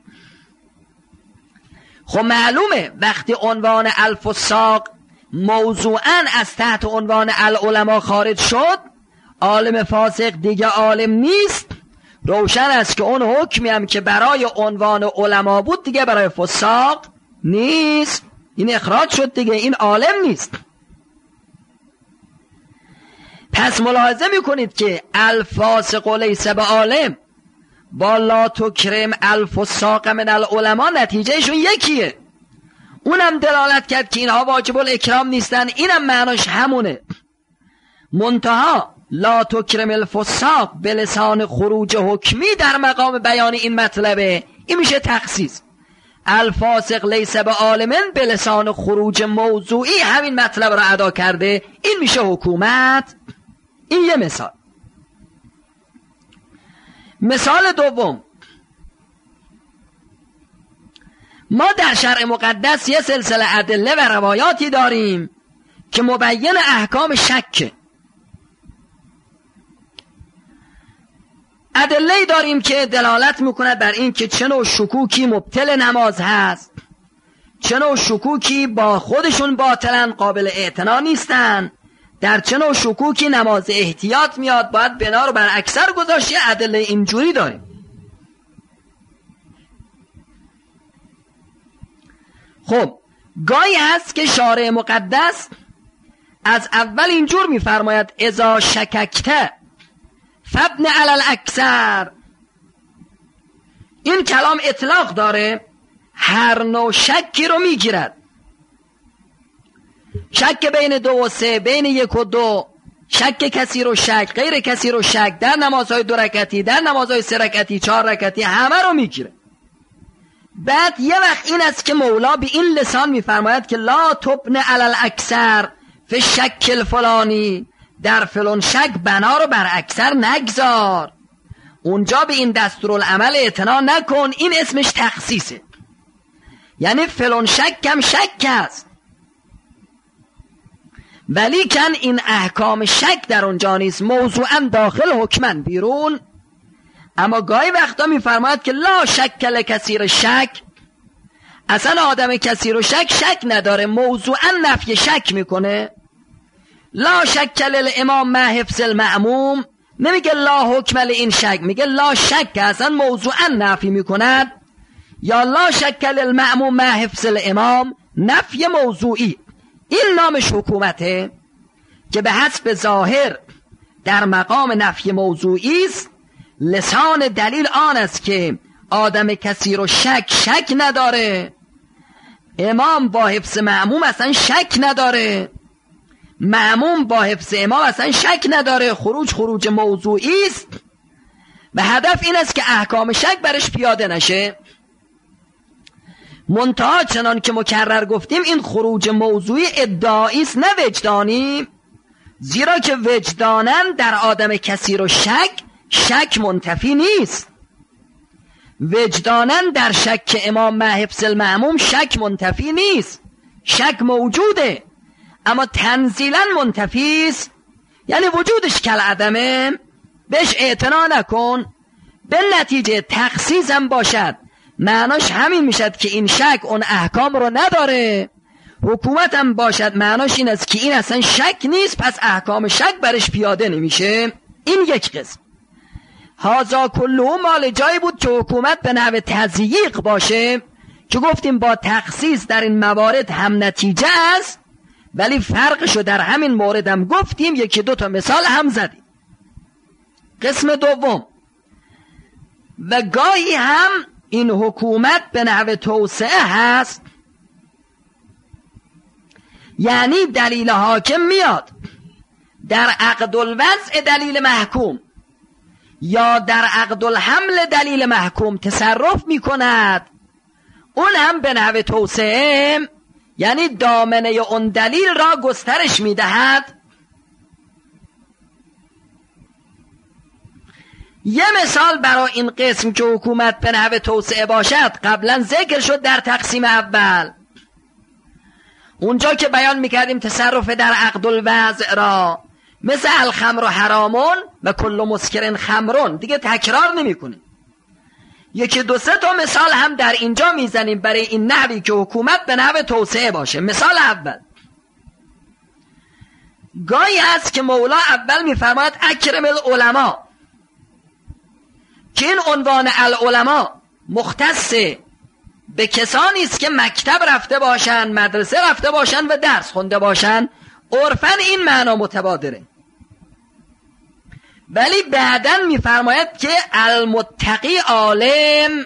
Speaker 2: خب معلومه وقتی عنوان الفساق موضوعاً از تحت عنوان العلماء خارج شد، عالم فاسق دیگه عالم نیست، روشن است که اون حکمی هم که برای عنوان علما بود دیگه برای فساق نیست، این اخراج شد دیگه، این عالم نیست. پس ملاحظه میکنید که الفاسق لیس به عالم با لا تکرم الفساق من العلماء نتیجهشون یکیه، اونم دلالت کرد که اینها واجب الاکرام نیستن، اینم معناش همونه. منتها لا تکرم الفساق به لسان خروج حکمی در مقام بیان این مطلبه، این میشه تخصیص. الفاسق لیس به عالمن به لسان خروج موضوعی همین مطلب را ادا کرده، این میشه حکومت. این یه مثال. مثال دوم، ما در شرع مقدس یه سلسله ادله و روایاتی داریم که مبین احکام شک. ادله‌ای داریم که دلالت میکند بر این که چه نوع شکوکی مبطل نماز هست، چه نوع شکوکی با خودشون باطلن، قابل اعتنا نیستن، در چه نوع شکوکی نماز احتیاط میاد، باید بنا رو بر اکثر گذاشت. یه ادله اینجوری داریم. خب گاهی هست که شارع مقدس از اول اینجور میفرماید اذا شککته فبن علی الاکثر. این کلام اطلاق داره، هر نوع شکی رو میگیرد، شک بین 2 و 3، بین 1 و 2، شک کثیر و شک، غیر کثیر و شک، در نمازهای 2 رکعتی، در نمازهای 3 رکعتی، 4 رکعتی، همه رو میگیره. بعد یه وقت این است که مولا به این لسان میفرماید که لا تبن علی الاکثر فی شک الفلانی، در فلان شک بنا رو بر اکثر نگذار، اونجا به این دستورالعمل اعتنا نکن، این اسمش تخصیصه. یعنی فلان شک هم شک است، ولی کن این احکام شک در اونجا نیست، موضوعا داخل حکمن بیرون. اما گاهی وقتا میفرماید که لا شک لکثیر شک، اصلا آدم کثیر و شک شک نداره، موضوعا نفی شک میکنه. لا شک للامام مع حفظ المأموم، نمیگه لا حکم این شک، میگه لا شک، اصلا موضوعا نفی میکند. یا لا شک للمأموم مع حفظ الامام، نفی موضوعی. این نامش حکومته که به حسب ظاهر در مقام نفی موضوعی است. لسان دلیل آن است که آدم کثیر و شک نداره، امام با حفظ مأموم اصلا شک نداره، مأموم با حفظ امام اصلا شک نداره، خروج موضوعی است و هدف این است که احکام شک برش پیاده نشه. منتها چنان که مکرر گفتیم این خروج موضوعی ادعایی است نه وجدانی، زیرا که وجدانن در آدم کثیر و شک منتفی نیست. وجدانن در شک امام مع حفظ المأموم شک منتفی نیست، شک موجوده اما تنزیلا منتفی است، یعنی وجودش کل عدمه، بهش اعتنا نکن. به نتیجه تخصیص هم باشد معناش همین میشد که این شک اون احکام رو نداره، حکومت هم باشد معناش این است که این اصلا شک نیست پس احکام شک برش پیاده نمیشه. این یک قسم. هازا کله مال جایی بود که حکومت به نحو تضییق باشه که گفتیم با تخصیص در این موارد هم نتیجه است، ولی فرقشو در همین مورد هم گفتیم، یکی دو تا مثال هم زدیم. قسم دوم، و گاهی هم این حکومت به نحو توسعه هست، یعنی دلیل حاکم میاد در عقد الوضع دلیل محکوم یا در عقد الحمل دلیل محکوم تصرف میکند، اون هم به نحو توسعه، یعنی دامنه اون دلیل را گسترش میدهد. یه مثال برای این قسم که حکومت به نحو توسعه باشد قبلا ذکر شد در تقسیم اول، اونجا که بیان میکردیم تصرف در عقد الوضع را مثل الخمر حرامون و کل مسکرین خمرون، دیگه تکرار نمیکنیم. یکی دو سه تا مثال هم در اینجا میزنیم برای این نحوی که حکومت به نحو توسعه باشه. مثال اول، گاهی هست که مولا اول میفرماید اکرم العلماء، که این عنوان العلماء مختص به کسانی است که مکتب رفته باشن، مدرسه رفته باشن و درس خونده باشن. عرفاً این معنا متبادره، ولی بعداً میفرماید که المتقی عالم.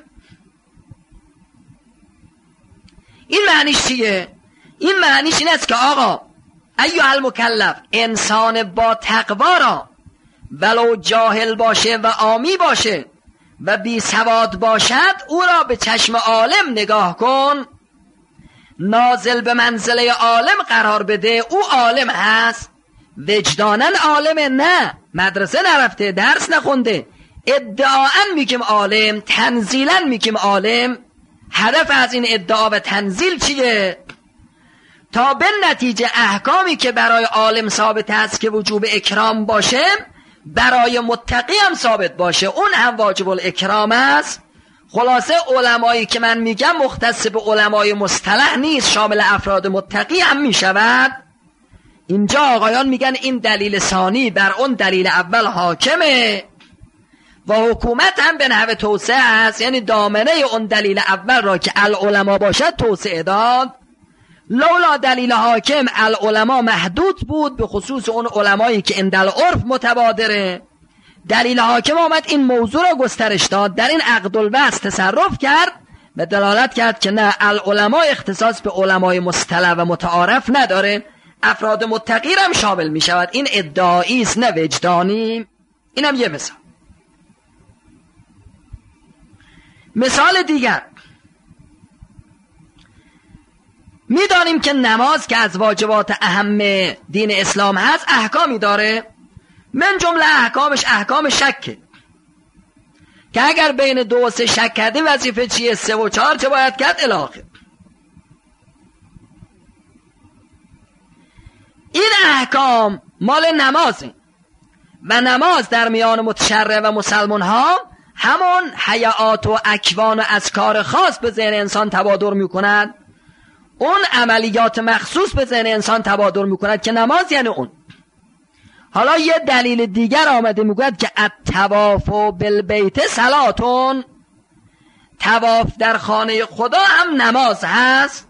Speaker 2: این معنیش چیه؟ این معنیش این است که آقا ایها المکلف، انسان با تقوا را ولو جاهل باشه و عامی باشه و بی سواد باشد، او را به چشم عالم نگاه کن، نازل به منزله عالم قرار بده. او عالم هست، وجدانن عالمه، نه مدرسه نرفته، درس نخونده، ادعاً میگیم عالم، تنزیلاً میگیم عالم. هدف از این ادعا و تنزیل چیه؟ تا به نتیجه احکامی که برای عالم ثابت است که وجوب اکرام باشه برای متقی هم ثابت باشه، اون هم واجب الاکرام است. خلاصه علمایی که من میگم مختص به علمای مصطلح نیست، شامل افراد متقی هم میشود. اینجا آقایان میگن این دلیل ثانی بر اون دلیل اول حاکمه و حکومت هم به نحو توسعه است، یعنی دامنه اون دلیل اول را که العلماء باشد توسعه داد. لولا دلیل حاکم العلماء محدود بود، به خصوص اون علمایی که اندل عرف متبادره. دلیل حاکم آمد این موضوع را گسترش داد، در این عقد الوضع تصرف کرد و دلالت کرد که نه، العلماء اختصاص به علمای مصطلح و متعارف نداره، افراد متقی هم شامل می شود. این ادعایی است نه وجدانی. اینم یه مثال. مثال دیگر، میدانیم که نماز که از واجبات اهم دین اسلام هست احکامی داره، من جمله احکامش احکام شکه که اگر بین 2 و 3 شک کردیم وظیفه چیه، 3 و 4 چه باید کرد الاخر. این احکام مال نمازه و نماز در میان متشرع و مسلمان ها همون حیات و اکوان و اذکار خاص به ذهن انسان تبادر میکند، اون عملیات مخصوص به ذهن انسان تبادر میکند که نماز یعنی اون. حالا یه دلیل دیگر آمده میگوید که الطواف بالبیت صلاتون، طواف در خانه خدا هم نماز هست.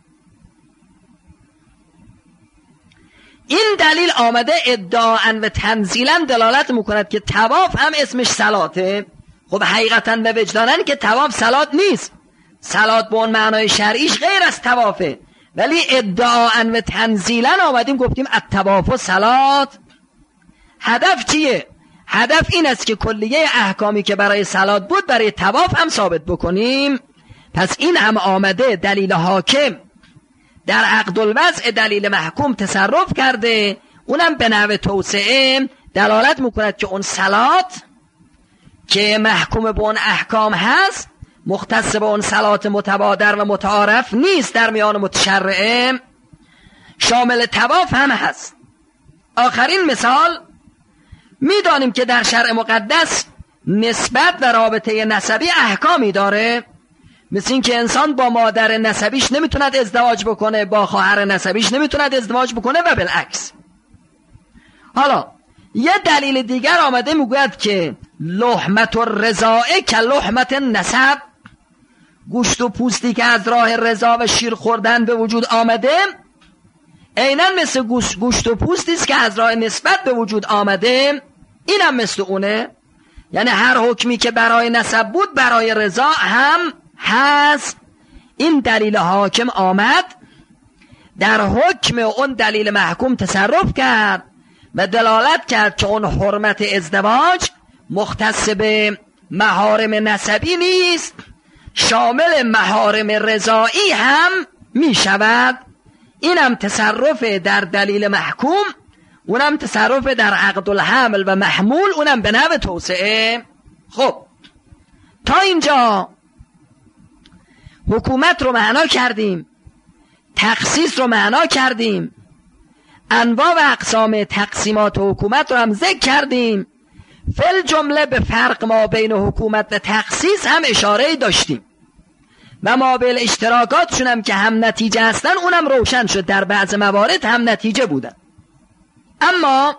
Speaker 2: این دلیل آمده ادعاً و تنزیلاً دلالت میکند که طواف هم اسمش صلاته. خب حقیقتاً و وجداناً که طواف صلات نیست، صلات به اون معنای شرعیش غیر از طوافه، ولی ادعاء و تنزیلا آمدیم گفتیم الطواف صلات. هدف چیه؟ هدف این است که کلیه احکامی که برای صلات بود برای طواف هم ثابت بکنیم. پس این هم آمده دلیل حاکم در عقد الوضع دلیل محکوم تصرف کرده، اونم به نحو توسعه دلالت میکند که اون صلات که محکوم به اون احکام هست مختص به اون صلات متبادر و متعارف نیست در میان متشرعه، شامل طواف هم هست. آخرین مثال، میدانیم که در شرع مقدس نسبت و رابطه نسبی احکامی داره، مثل این که انسان با مادر نسبیش نمیتوند ازدواج بکنه، با خواهر نسبیش نمیتوند ازدواج بکنه و بالعکس. حالا یه دلیل دیگر آمده میگوید که لحمت الرضاعه که لحمت نسب، گوشت و پوستی که از راه رضا و شیر خوردن به وجود آمده عیناً مثل گوشت و پوستی است که از راه نسبت به وجود آمده، اینم مثل اونه. یعنی هر حکمی که برای نسب بود برای رضا هم هست. این دلیل حاکم آمد در حکم اون دلیل محکوم تصرف کرد و دلالت کرد که اون حرمت ازدواج مختص به محارم نسبی نیست، شامل محارم رضایی هم می شود. اینم تصرف در دلیل محکوم، اونم تصرف در عقد الحمل و محمول، اونم به نحو توسعه. خب تا اینجا حکومت رو معنا کردیم، تخصیص رو معنا کردیم، انواع و اقسام تقسیمات و حکومت رو هم ذکر کردیم. فل جمله به فرق ما بین حکومت و تخصیص هم اشاره داشتیم و ما بین اشتراکاتشون هم که هم نتیجه هستن اونم روشن شد، در بعض موارد هم نتیجه بودن. اما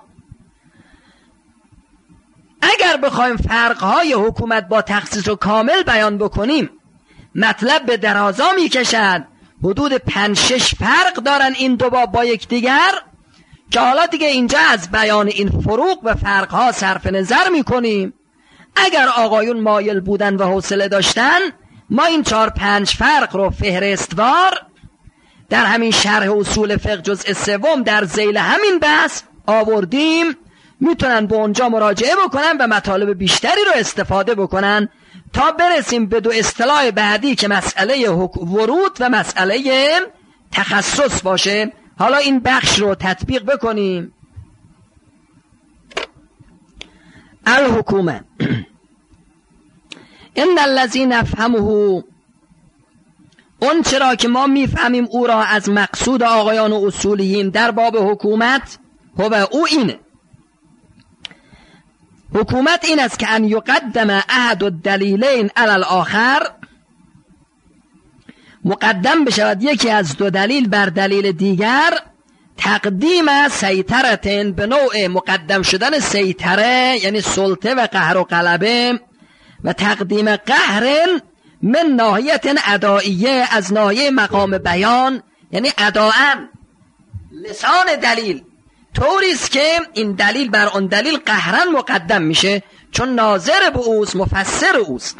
Speaker 2: اگر بخوایم فرقهای حکومت با تخصیص رو کامل بیان بکنیم مطلب به درازا می کشد. حدود 5-6 فرق دارن این دو با یکدیگر که حالا دیگه اینجا از بیان این فروق و فرقها صرف نظر می کنیم. اگر آقایون مایل بودن و حوصله داشتن ما این 4-5 فرق رو فهرستوار در همین شرح اصول فقه جزء 3 در ذیل همین بحث آوردیم، میتونن به اونجا مراجعه بکنن و مطالب بیشتری رو استفاده بکنن تا برسیم به دو اصطلاح بعدی که مسئله ورود و مسئله تخصص باشه. حالا این بخش رو تطبیق بکنیم. الحکومه ان الذین نفهمه، اون چرا که ما میفهمیم او را از مقصود آقایان و اصولیین در باب حکومت، هو او اینه. حکومت این است که ان یقدم احد الدلیلین علی الاخر، مقدم بشود یکی از دو دلیل بر دلیل دیگر. تقدیم سیطرتن، به نوع مقدم شدن سیطره یعنی سلطه و قهر و غلبه، و تقدیم قهر من ناحیت ادائیه، از ناحیه مقام بیان یعنی اداءن لسان دلیل، طوریست که این دلیل بر اون دلیل قهرن مقدم میشه چون ناظر به اوست، مفسر اوست.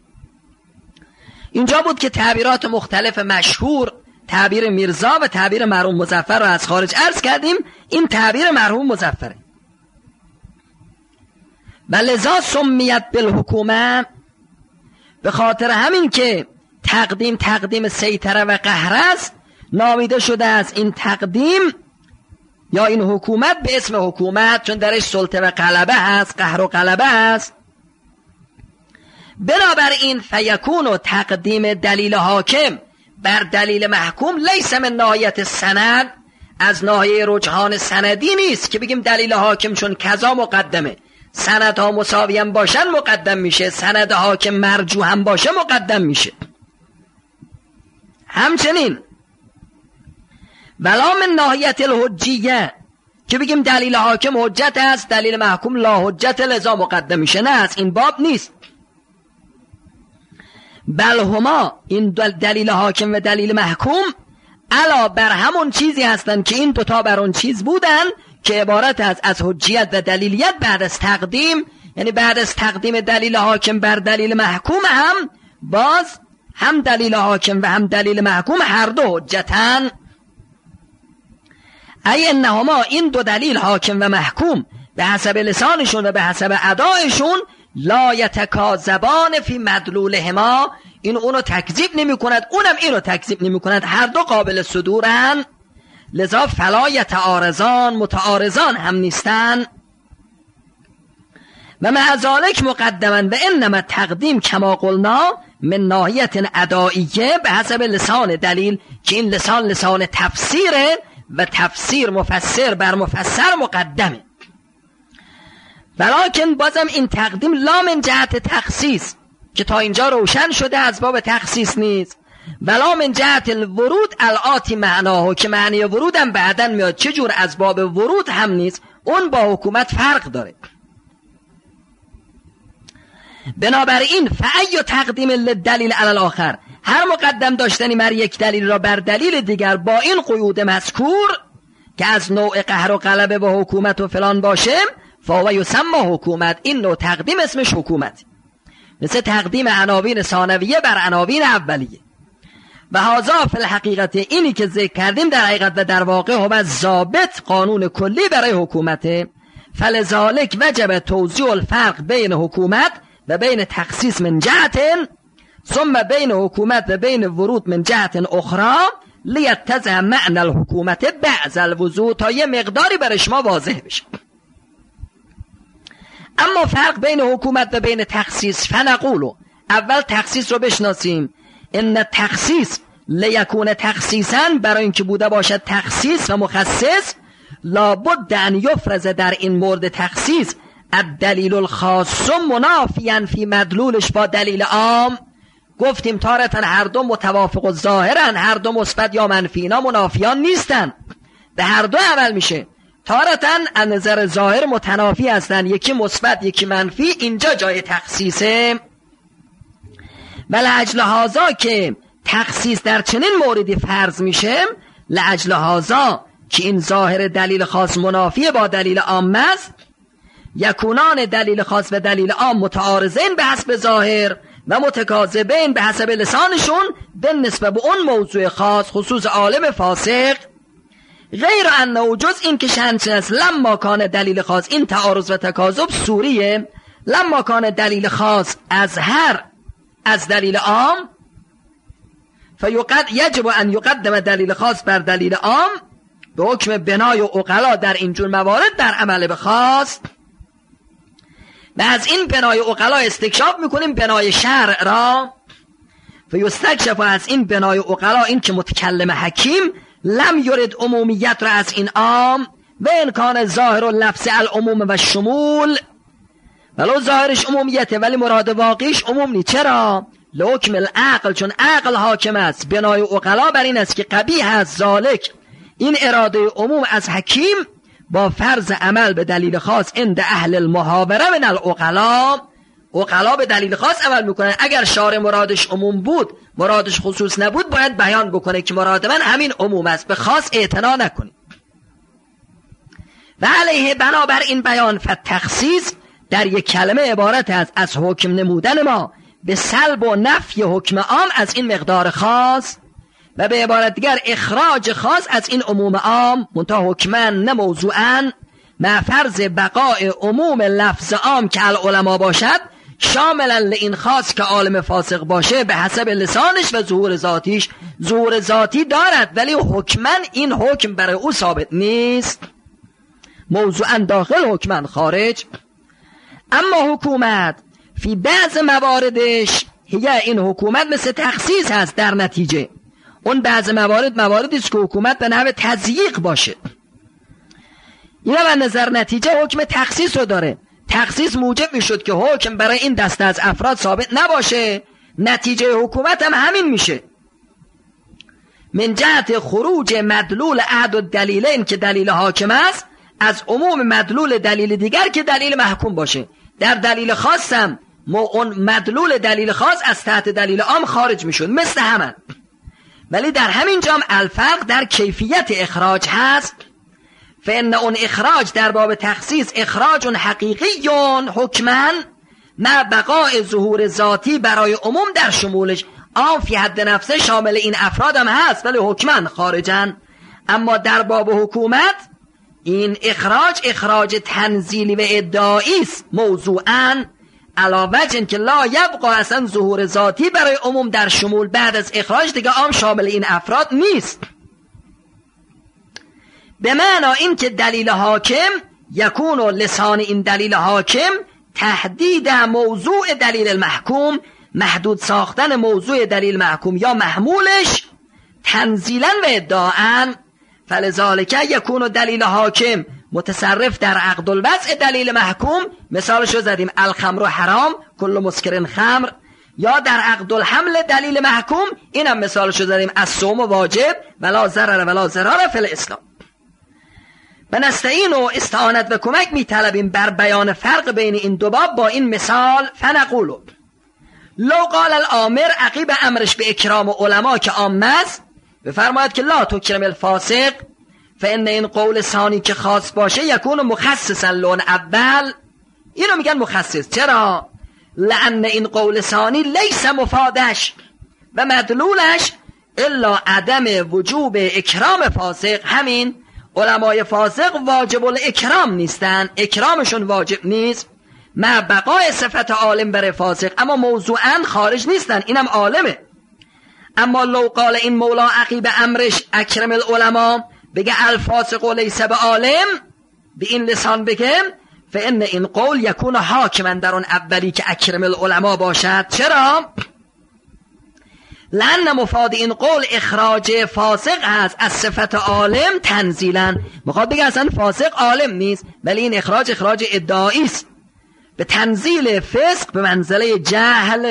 Speaker 2: اینجا بود که تعبیرات مختلف مشهور، تعبیر میرزا و تعبیر مرحوم مظفر رو از خارج عرض کردیم. این تعبیر مرحوم مظفره و لذا سمیت بالحکومه، به خاطر همین که تقدیم سیطره و قهر است نامیده شده از این تقدیم یا این حکومت به اسم حکومت، چون درش سلطه و غلبه هست، قهر و غلبه هست. بنابراین فیکون و تقدیم دلیل حاکم بر دلیل محکوم لیس من ناحیت سند، از ناحیه رجحان سندی نیست که بگیم دلیل حاکم چون کذا مقدمه، سندها مساوی هم باشن مقدم میشه، سند حاکم مرجوح هم باشه مقدم میشه. همچنین ولا من ناحیت الحجیه که بگیم دلیل حاکم حجت است، دلیل محکوم لا حجت لذا مقدم میشه، نه، از این باب نیست. بل هما، این دلیل حاکم و دلیل محکوم علا بر همون چیزی هستن که این دوتا بر اون چیز بودن که عبارت از حجیت و دلیلیت بعد از تقدیم، یعنی بعد از تقدیم دلیل حاکم بر دلیل محکوم هم باز هم دلیل حاکم و هم دلیل محکوم هر دو حجتن. ای انهما، این دو دلیل حاکم و محکوم به حسب لسانشون و به حسب ادایشون لا یتکاذبان فی مدلولهما، این اونو تکذیب نمی کند اونم اینو تکذیب نمی کند، هر دو قابل صدورن. لذا فلا یتعارضان، متعارضان هم نیستن. و مع ذلک مقدما و انما تقدیم کما قلنا من ناحیت ادائیه به حسب لسان دلیل، که این لسان تفسیره و تفسیر مفسر بر مفسر مقدمه. ولیکن بازم این تقدیم لا من جهت تخصیص، که تا اینجا روشن شده از باب تخصیص نیست، ولا من جهت الورود الآتی معناه، که معنی ورود هم بعدن میاد، چجور از باب ورود هم نیست، اون با حکومت فرق داره. بنابراین فأی تقدیم للدلیل علی الاخر، هر مقدم داشتنی مر یک دلیل را بر دلیل دیگر با این قیود مذکور که از نوع قهر و غلبه و حکومت و فلان باشه، فهو یسمى حکومت، این نوع تقدیم اسمش حکومت، مثل تقدیم عناوین ثانویه بر عناوین اولیه. و هذا فی الحقیقت، اینی که ذکر کردیم در حقیقت و در واقع هم ضابط قانون کلی برای حکومته. فلذالک وجب توضیح الفرق بین حکومت و بین تخصیص من جهت، ثم بین حکومت و بین ورود من جهت اخرى، لیتضح معنی الحکومت بعض الوضوح، تا یه مقداری برای شما واضح بشه. اما فرق بین حکومت و بین تخصیص، فنقولو، اول تخصیص رو بشناسیم. ان تخصیص لیکون تخصیصا، برای اینکه بوده باشد تخصیص و مخصص، لابد ان یفرض در این مورد تخصیص الدلیل الخاص منافیاً فی مدلولش با دلیل عام. گفتیم تارتاً هر دو متوافق و ظاهرن، هر دو مثبت یا منفی، اینا منافیان نیستن، به هر دو عمل میشه. تارتاً از نظر ظاهر متنافی هستن، یکی مثبت یکی منفی، اینجا جای تخصیصه. لاجل هذا که تخصیص در چنین موردی فرض میشه، لاجل هذا که این ظاهر دلیل خاص منافی با دلیل عام است، یکونان دلیل خاص و دلیل عام متعارضین به حسب ظاهر و متکاذبین به حسب لسانشون به نسبت به اون موضوع خاص، خصوص عالم فاسق. غیر انه جز این که شأنش است، لما کان دلیل خاص، این تعارض و تکاذب سوریه، لما کان دلیل خاص اظهر از دلیل عام، یجب ان یقدم دلیل خاص بر دلیل عام به حکم بنای و عقلا در اینجور موارد در عمل به خاص. و از این بنای عقلا استکشاف میکنیم بنای شرع را. فیستکشف، از این بنای عقلا این که متکلم حکیم لم یرد عمومیت را از این عام، و امکان ظاهر و لفظ العموم و شمول، ولو ظاهرش عمومیته ولی مراد واقعیش عموم نی. چرا؟ لحکم العقل، چون عقل حاکم است. بنای عقلا بر این است که قبیح است ذالک، این اراده عموم از حکیم با فرض عمل به دلیل خاص عند اهل المحاوره من العقلا. عقلا به دلیل خاص عمل میکنن. اگر شارع مرادش عموم بود، مرادش خصوص نبود، باید بیان بکنه که مراد من همین عموم است، به خاص اعتنا نکنید. و علیه بنابر این بیان فتخصیص در یک کلمه عبارت است از حکم نمودن ما به سلب و نفی حکم عام از این مقدار خاص، و به عبارت دیگر اخراج خاص از این عموم عام، منتها حکمن نه موضوعن، مع فرض بقای عموم لفظ عام که العلماء باشد، شاملا لین خاص که عالم فاسق باشه به حسب لسانش و ظهور ذاتیش. ظهور ذاتی دارد ولی حکمن این حکم برای او ثابت نیست، موضوعا داخل حکمن خارج. اما حکومت فی بعض مواردش، این حکومت مثل تخصیص هست در نتیجه. اون بعض مواردی است که حکومت به نحو تضییق باشه، اینا به نظر نتیجه حکم تخصیص رو داره. تخصیص موجب میشد که حکم برای این دسته از افراد ثابت نباشه، نتیجه حکومت هم همین میشه. من جهت خروج مدلول احد الدلیلین که دلیل حاکم است از عموم مدلول دلیل دیگر که دلیل محکوم باشه. در دلیل خاص هم اون مدلول دلیل خاص از تحت دلیل عام خارج میشد مثل همن، ولی در همین جام الفرق در کیفیت اخراج هست. فإن اون اخراج در باب تخصیص اخراج حقیقی حکمن، نه بقای ظهور ذاتی برای عموم در شمولش. عام فی حد نفسه شامل این افراد هم هست ولی حکمن خارجن. اما در باب حکومت این اخراج تنزیلی و ادعایی است موضوعاً، علاوه این که لا یبقا اصلا ظهور ذاتی برای عموم در شمول بعد از اخراج دیگه عام شامل این افراد نیست. به معنا این که دلیل حاکم یکون و لسان این دلیل حاکم تحدید موضوع دلیل المحکوم، محدود ساختن موضوع دلیل محکوم یا محمولش تنزیلا و ادعاء. فلذالک یکون دلیل حاکم متصرف در عقد الوضع دلیل محکوم، مثالشو زدیم الخمر حرام کل مسکر خمر، یا در عقد الحمل دلیل محکوم اینم مثالشو زدیم الصوم واجب ولا ضرر ولا ضرار فی الاسلام. بنستعین و استعانت و کمک میطلبیم بر بیان فرق بین این دو باب با این مثال. فنقولو لو قال الامر عقیب امرش به اکرام علما که عامه است، بفرماید که لا تکرم الفاسق، فان این قول ثانی که خاص باشه یکون مخصصا لون اول. اینو میگن مخصص. چرا؟ لان این قول ثانی لیس مفادش و مدلولش الا عدم وجوب اکرام فاسق. همین علمای فاسق واجب الاکرام نیستن، اکرامشون واجب نیست، مع بقای صفت عالم بر فاسق، اما موضوعاً خارج نیستن، اینم عالمه. اما لو قال این مولا عقیب امرش اکرم العلماء، بگه الفاسق و لیس به عالم، به این لسان بگه، فان این قول یکون حاکما در اون اولی که اکرم العلماء باشد. چرا؟ لأن مفاد این قول اخراج فاسق هست از صفت عالم تنزیلا. میخواد بگه اصلا فاسق عالم نیست، ولی این اخراج ادعایی است. به تنزیل فسق به منزله جهل،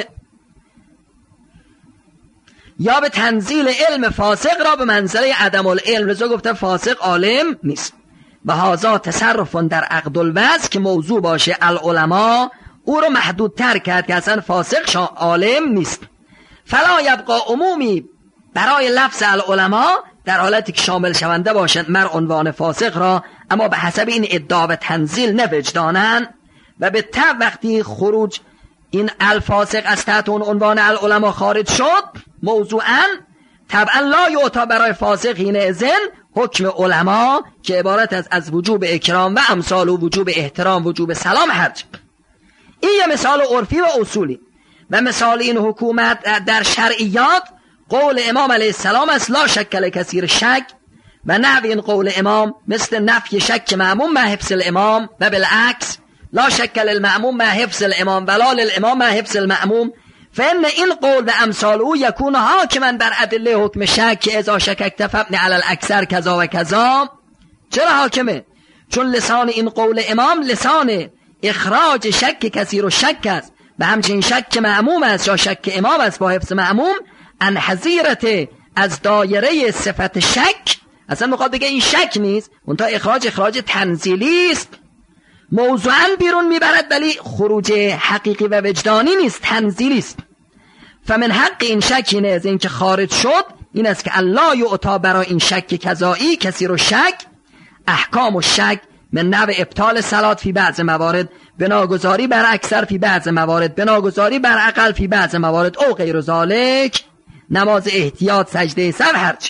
Speaker 2: یا به تنزیل علم فاسق را به منزله عدم العلم. رضا گفته فاسق عالم نیست. و هذا تصرف در عقد الوضع که موضوع باشه العلماء، او رو محدودتر کرد که اصلا فاسق عالم نیست. فلا یبقا عمومی برای لفظ العلماء در حالتی که شامل شونده باشند مر عنوان فاسق را، اما به حسب این ادعا و تنزیل نوجدانن. و به تبع وقتی خروج این الفاسق از تحت اون عنوان العلماء خارج شد موضوعاً، طبعا لا یعطا برای فاسق حینئذ حکم علما که عبارت از وجوب اکرام و امثال و وجوب احترام وجوب سلام حج. این یه مثال عرفی و اصولی. و مثال این حکومت در شرعیات قول امام علیه السلام است لا شک لکثیر شک، و نحو این قول امام مثل نفی شک مأموم مع حفظ الامام، و بالعکس لا شک للمأموم مع حفظ الامام ولا للامام مع حفظ المأموم. فان این قول و امثال او یکون حاکما بر ادله حکم شک که اذا شککت فابن علی الاکثر کذا و کذا. چرا حاکمه؟ چون لسان این قول امام لسان اخراج شک کثیر و شک است، و همچنین شک معموم است یا شک امام است با حفظ معموم ان حذیرت از دایره صفت شک. اصلا میخواد بگه این شک نیست، منتها اخراج تنزیلی است، موضوعاً بیرون میبرد ولی خروج حقیقی و وجدانی نیست، تنزیلی است. فمن حق این شک اینه از این که خارج شد این است که الله یعطا برای این شک کذایی کثیر و شک احکام و شک من نوع ابطال صلات فی بعض موارد، بناگذاری بر اکثر فی بعض موارد، بناگذاری بر اقل فی بعض موارد، او غیر ذالک، نماز احتیاط سجده سهو هرچ.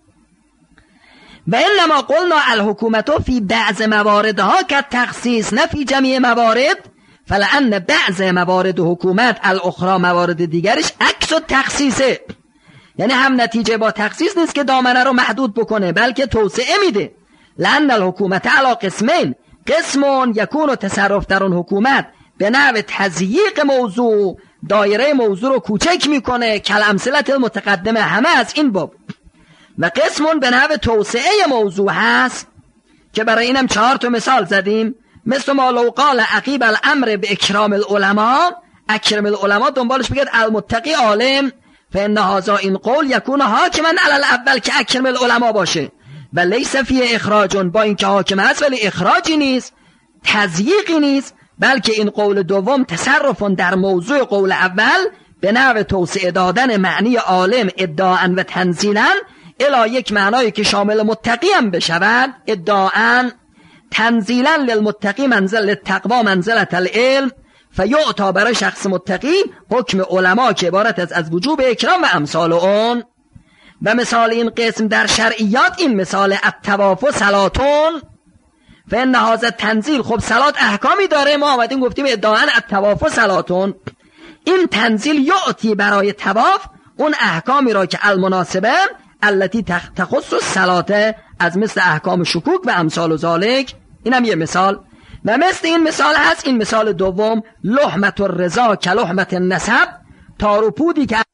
Speaker 2: و انما قلنا الحکومت فی بعض مواردها که تخصیص نه فی جمیع موارد، فلان بعض موارد حکومت الاخرى موارد دیگرش عکس و تخصیصه. یعنی هم نتیجه با تخصیص نیست که دامنه رو محدود بکنه بلکه توسعه میده. لان الحکومت علی قسمین، قسم یکون تصرف در اون حکومت به نحو تضییق موضوع، دایره موضوع رو کوچک میکنه، کل امثلت المتقدمه همه از این باب. و قسم به نحو توسعه موضوع هست که برای اینم 4 تا مثال زدیم. مثل ما لو قال عقیب الامر به اکرام العلماء، اکرم العلماء دنبالش بگید المتقی عالم، فان هذا این قول یکون حاکما علی الاول که اکرم العلماء باشه و لیس فی اخراجون، با این که حاکم هست ولی اخراجی نیست، تضییقی نیست، بلکه این قول دوم تصرف در موضوع قول اول به نحو توسعه دادن معنی عالم ادعاء و تنزیلا الی یک معنایی که شامل متقی هم بشود، ادعاء، تنزیلا للمتقی منزل التقوا منزلت العلم، فیعطا برای شخص متقی حکم علما که عبارت از وجوب اکرام و امثال اون. و مثال این قسم در شرعیات این مثال الطواف صلاتون فإن هذا تنزیل. خب صلات احکامی داره، ما آمدیم گفتیم ادعاً الطواف صلاتون. این تنزیل یعطی برای طواف اون احکامی را که المناسبه التي تخص الصلاه، از مثل احکام شکوک و امثال و ذالک. اینم یه مثال. و مثل این مثال هست این مثال دوم، لحمت الرضا که لحمت النسب، تار و پودی که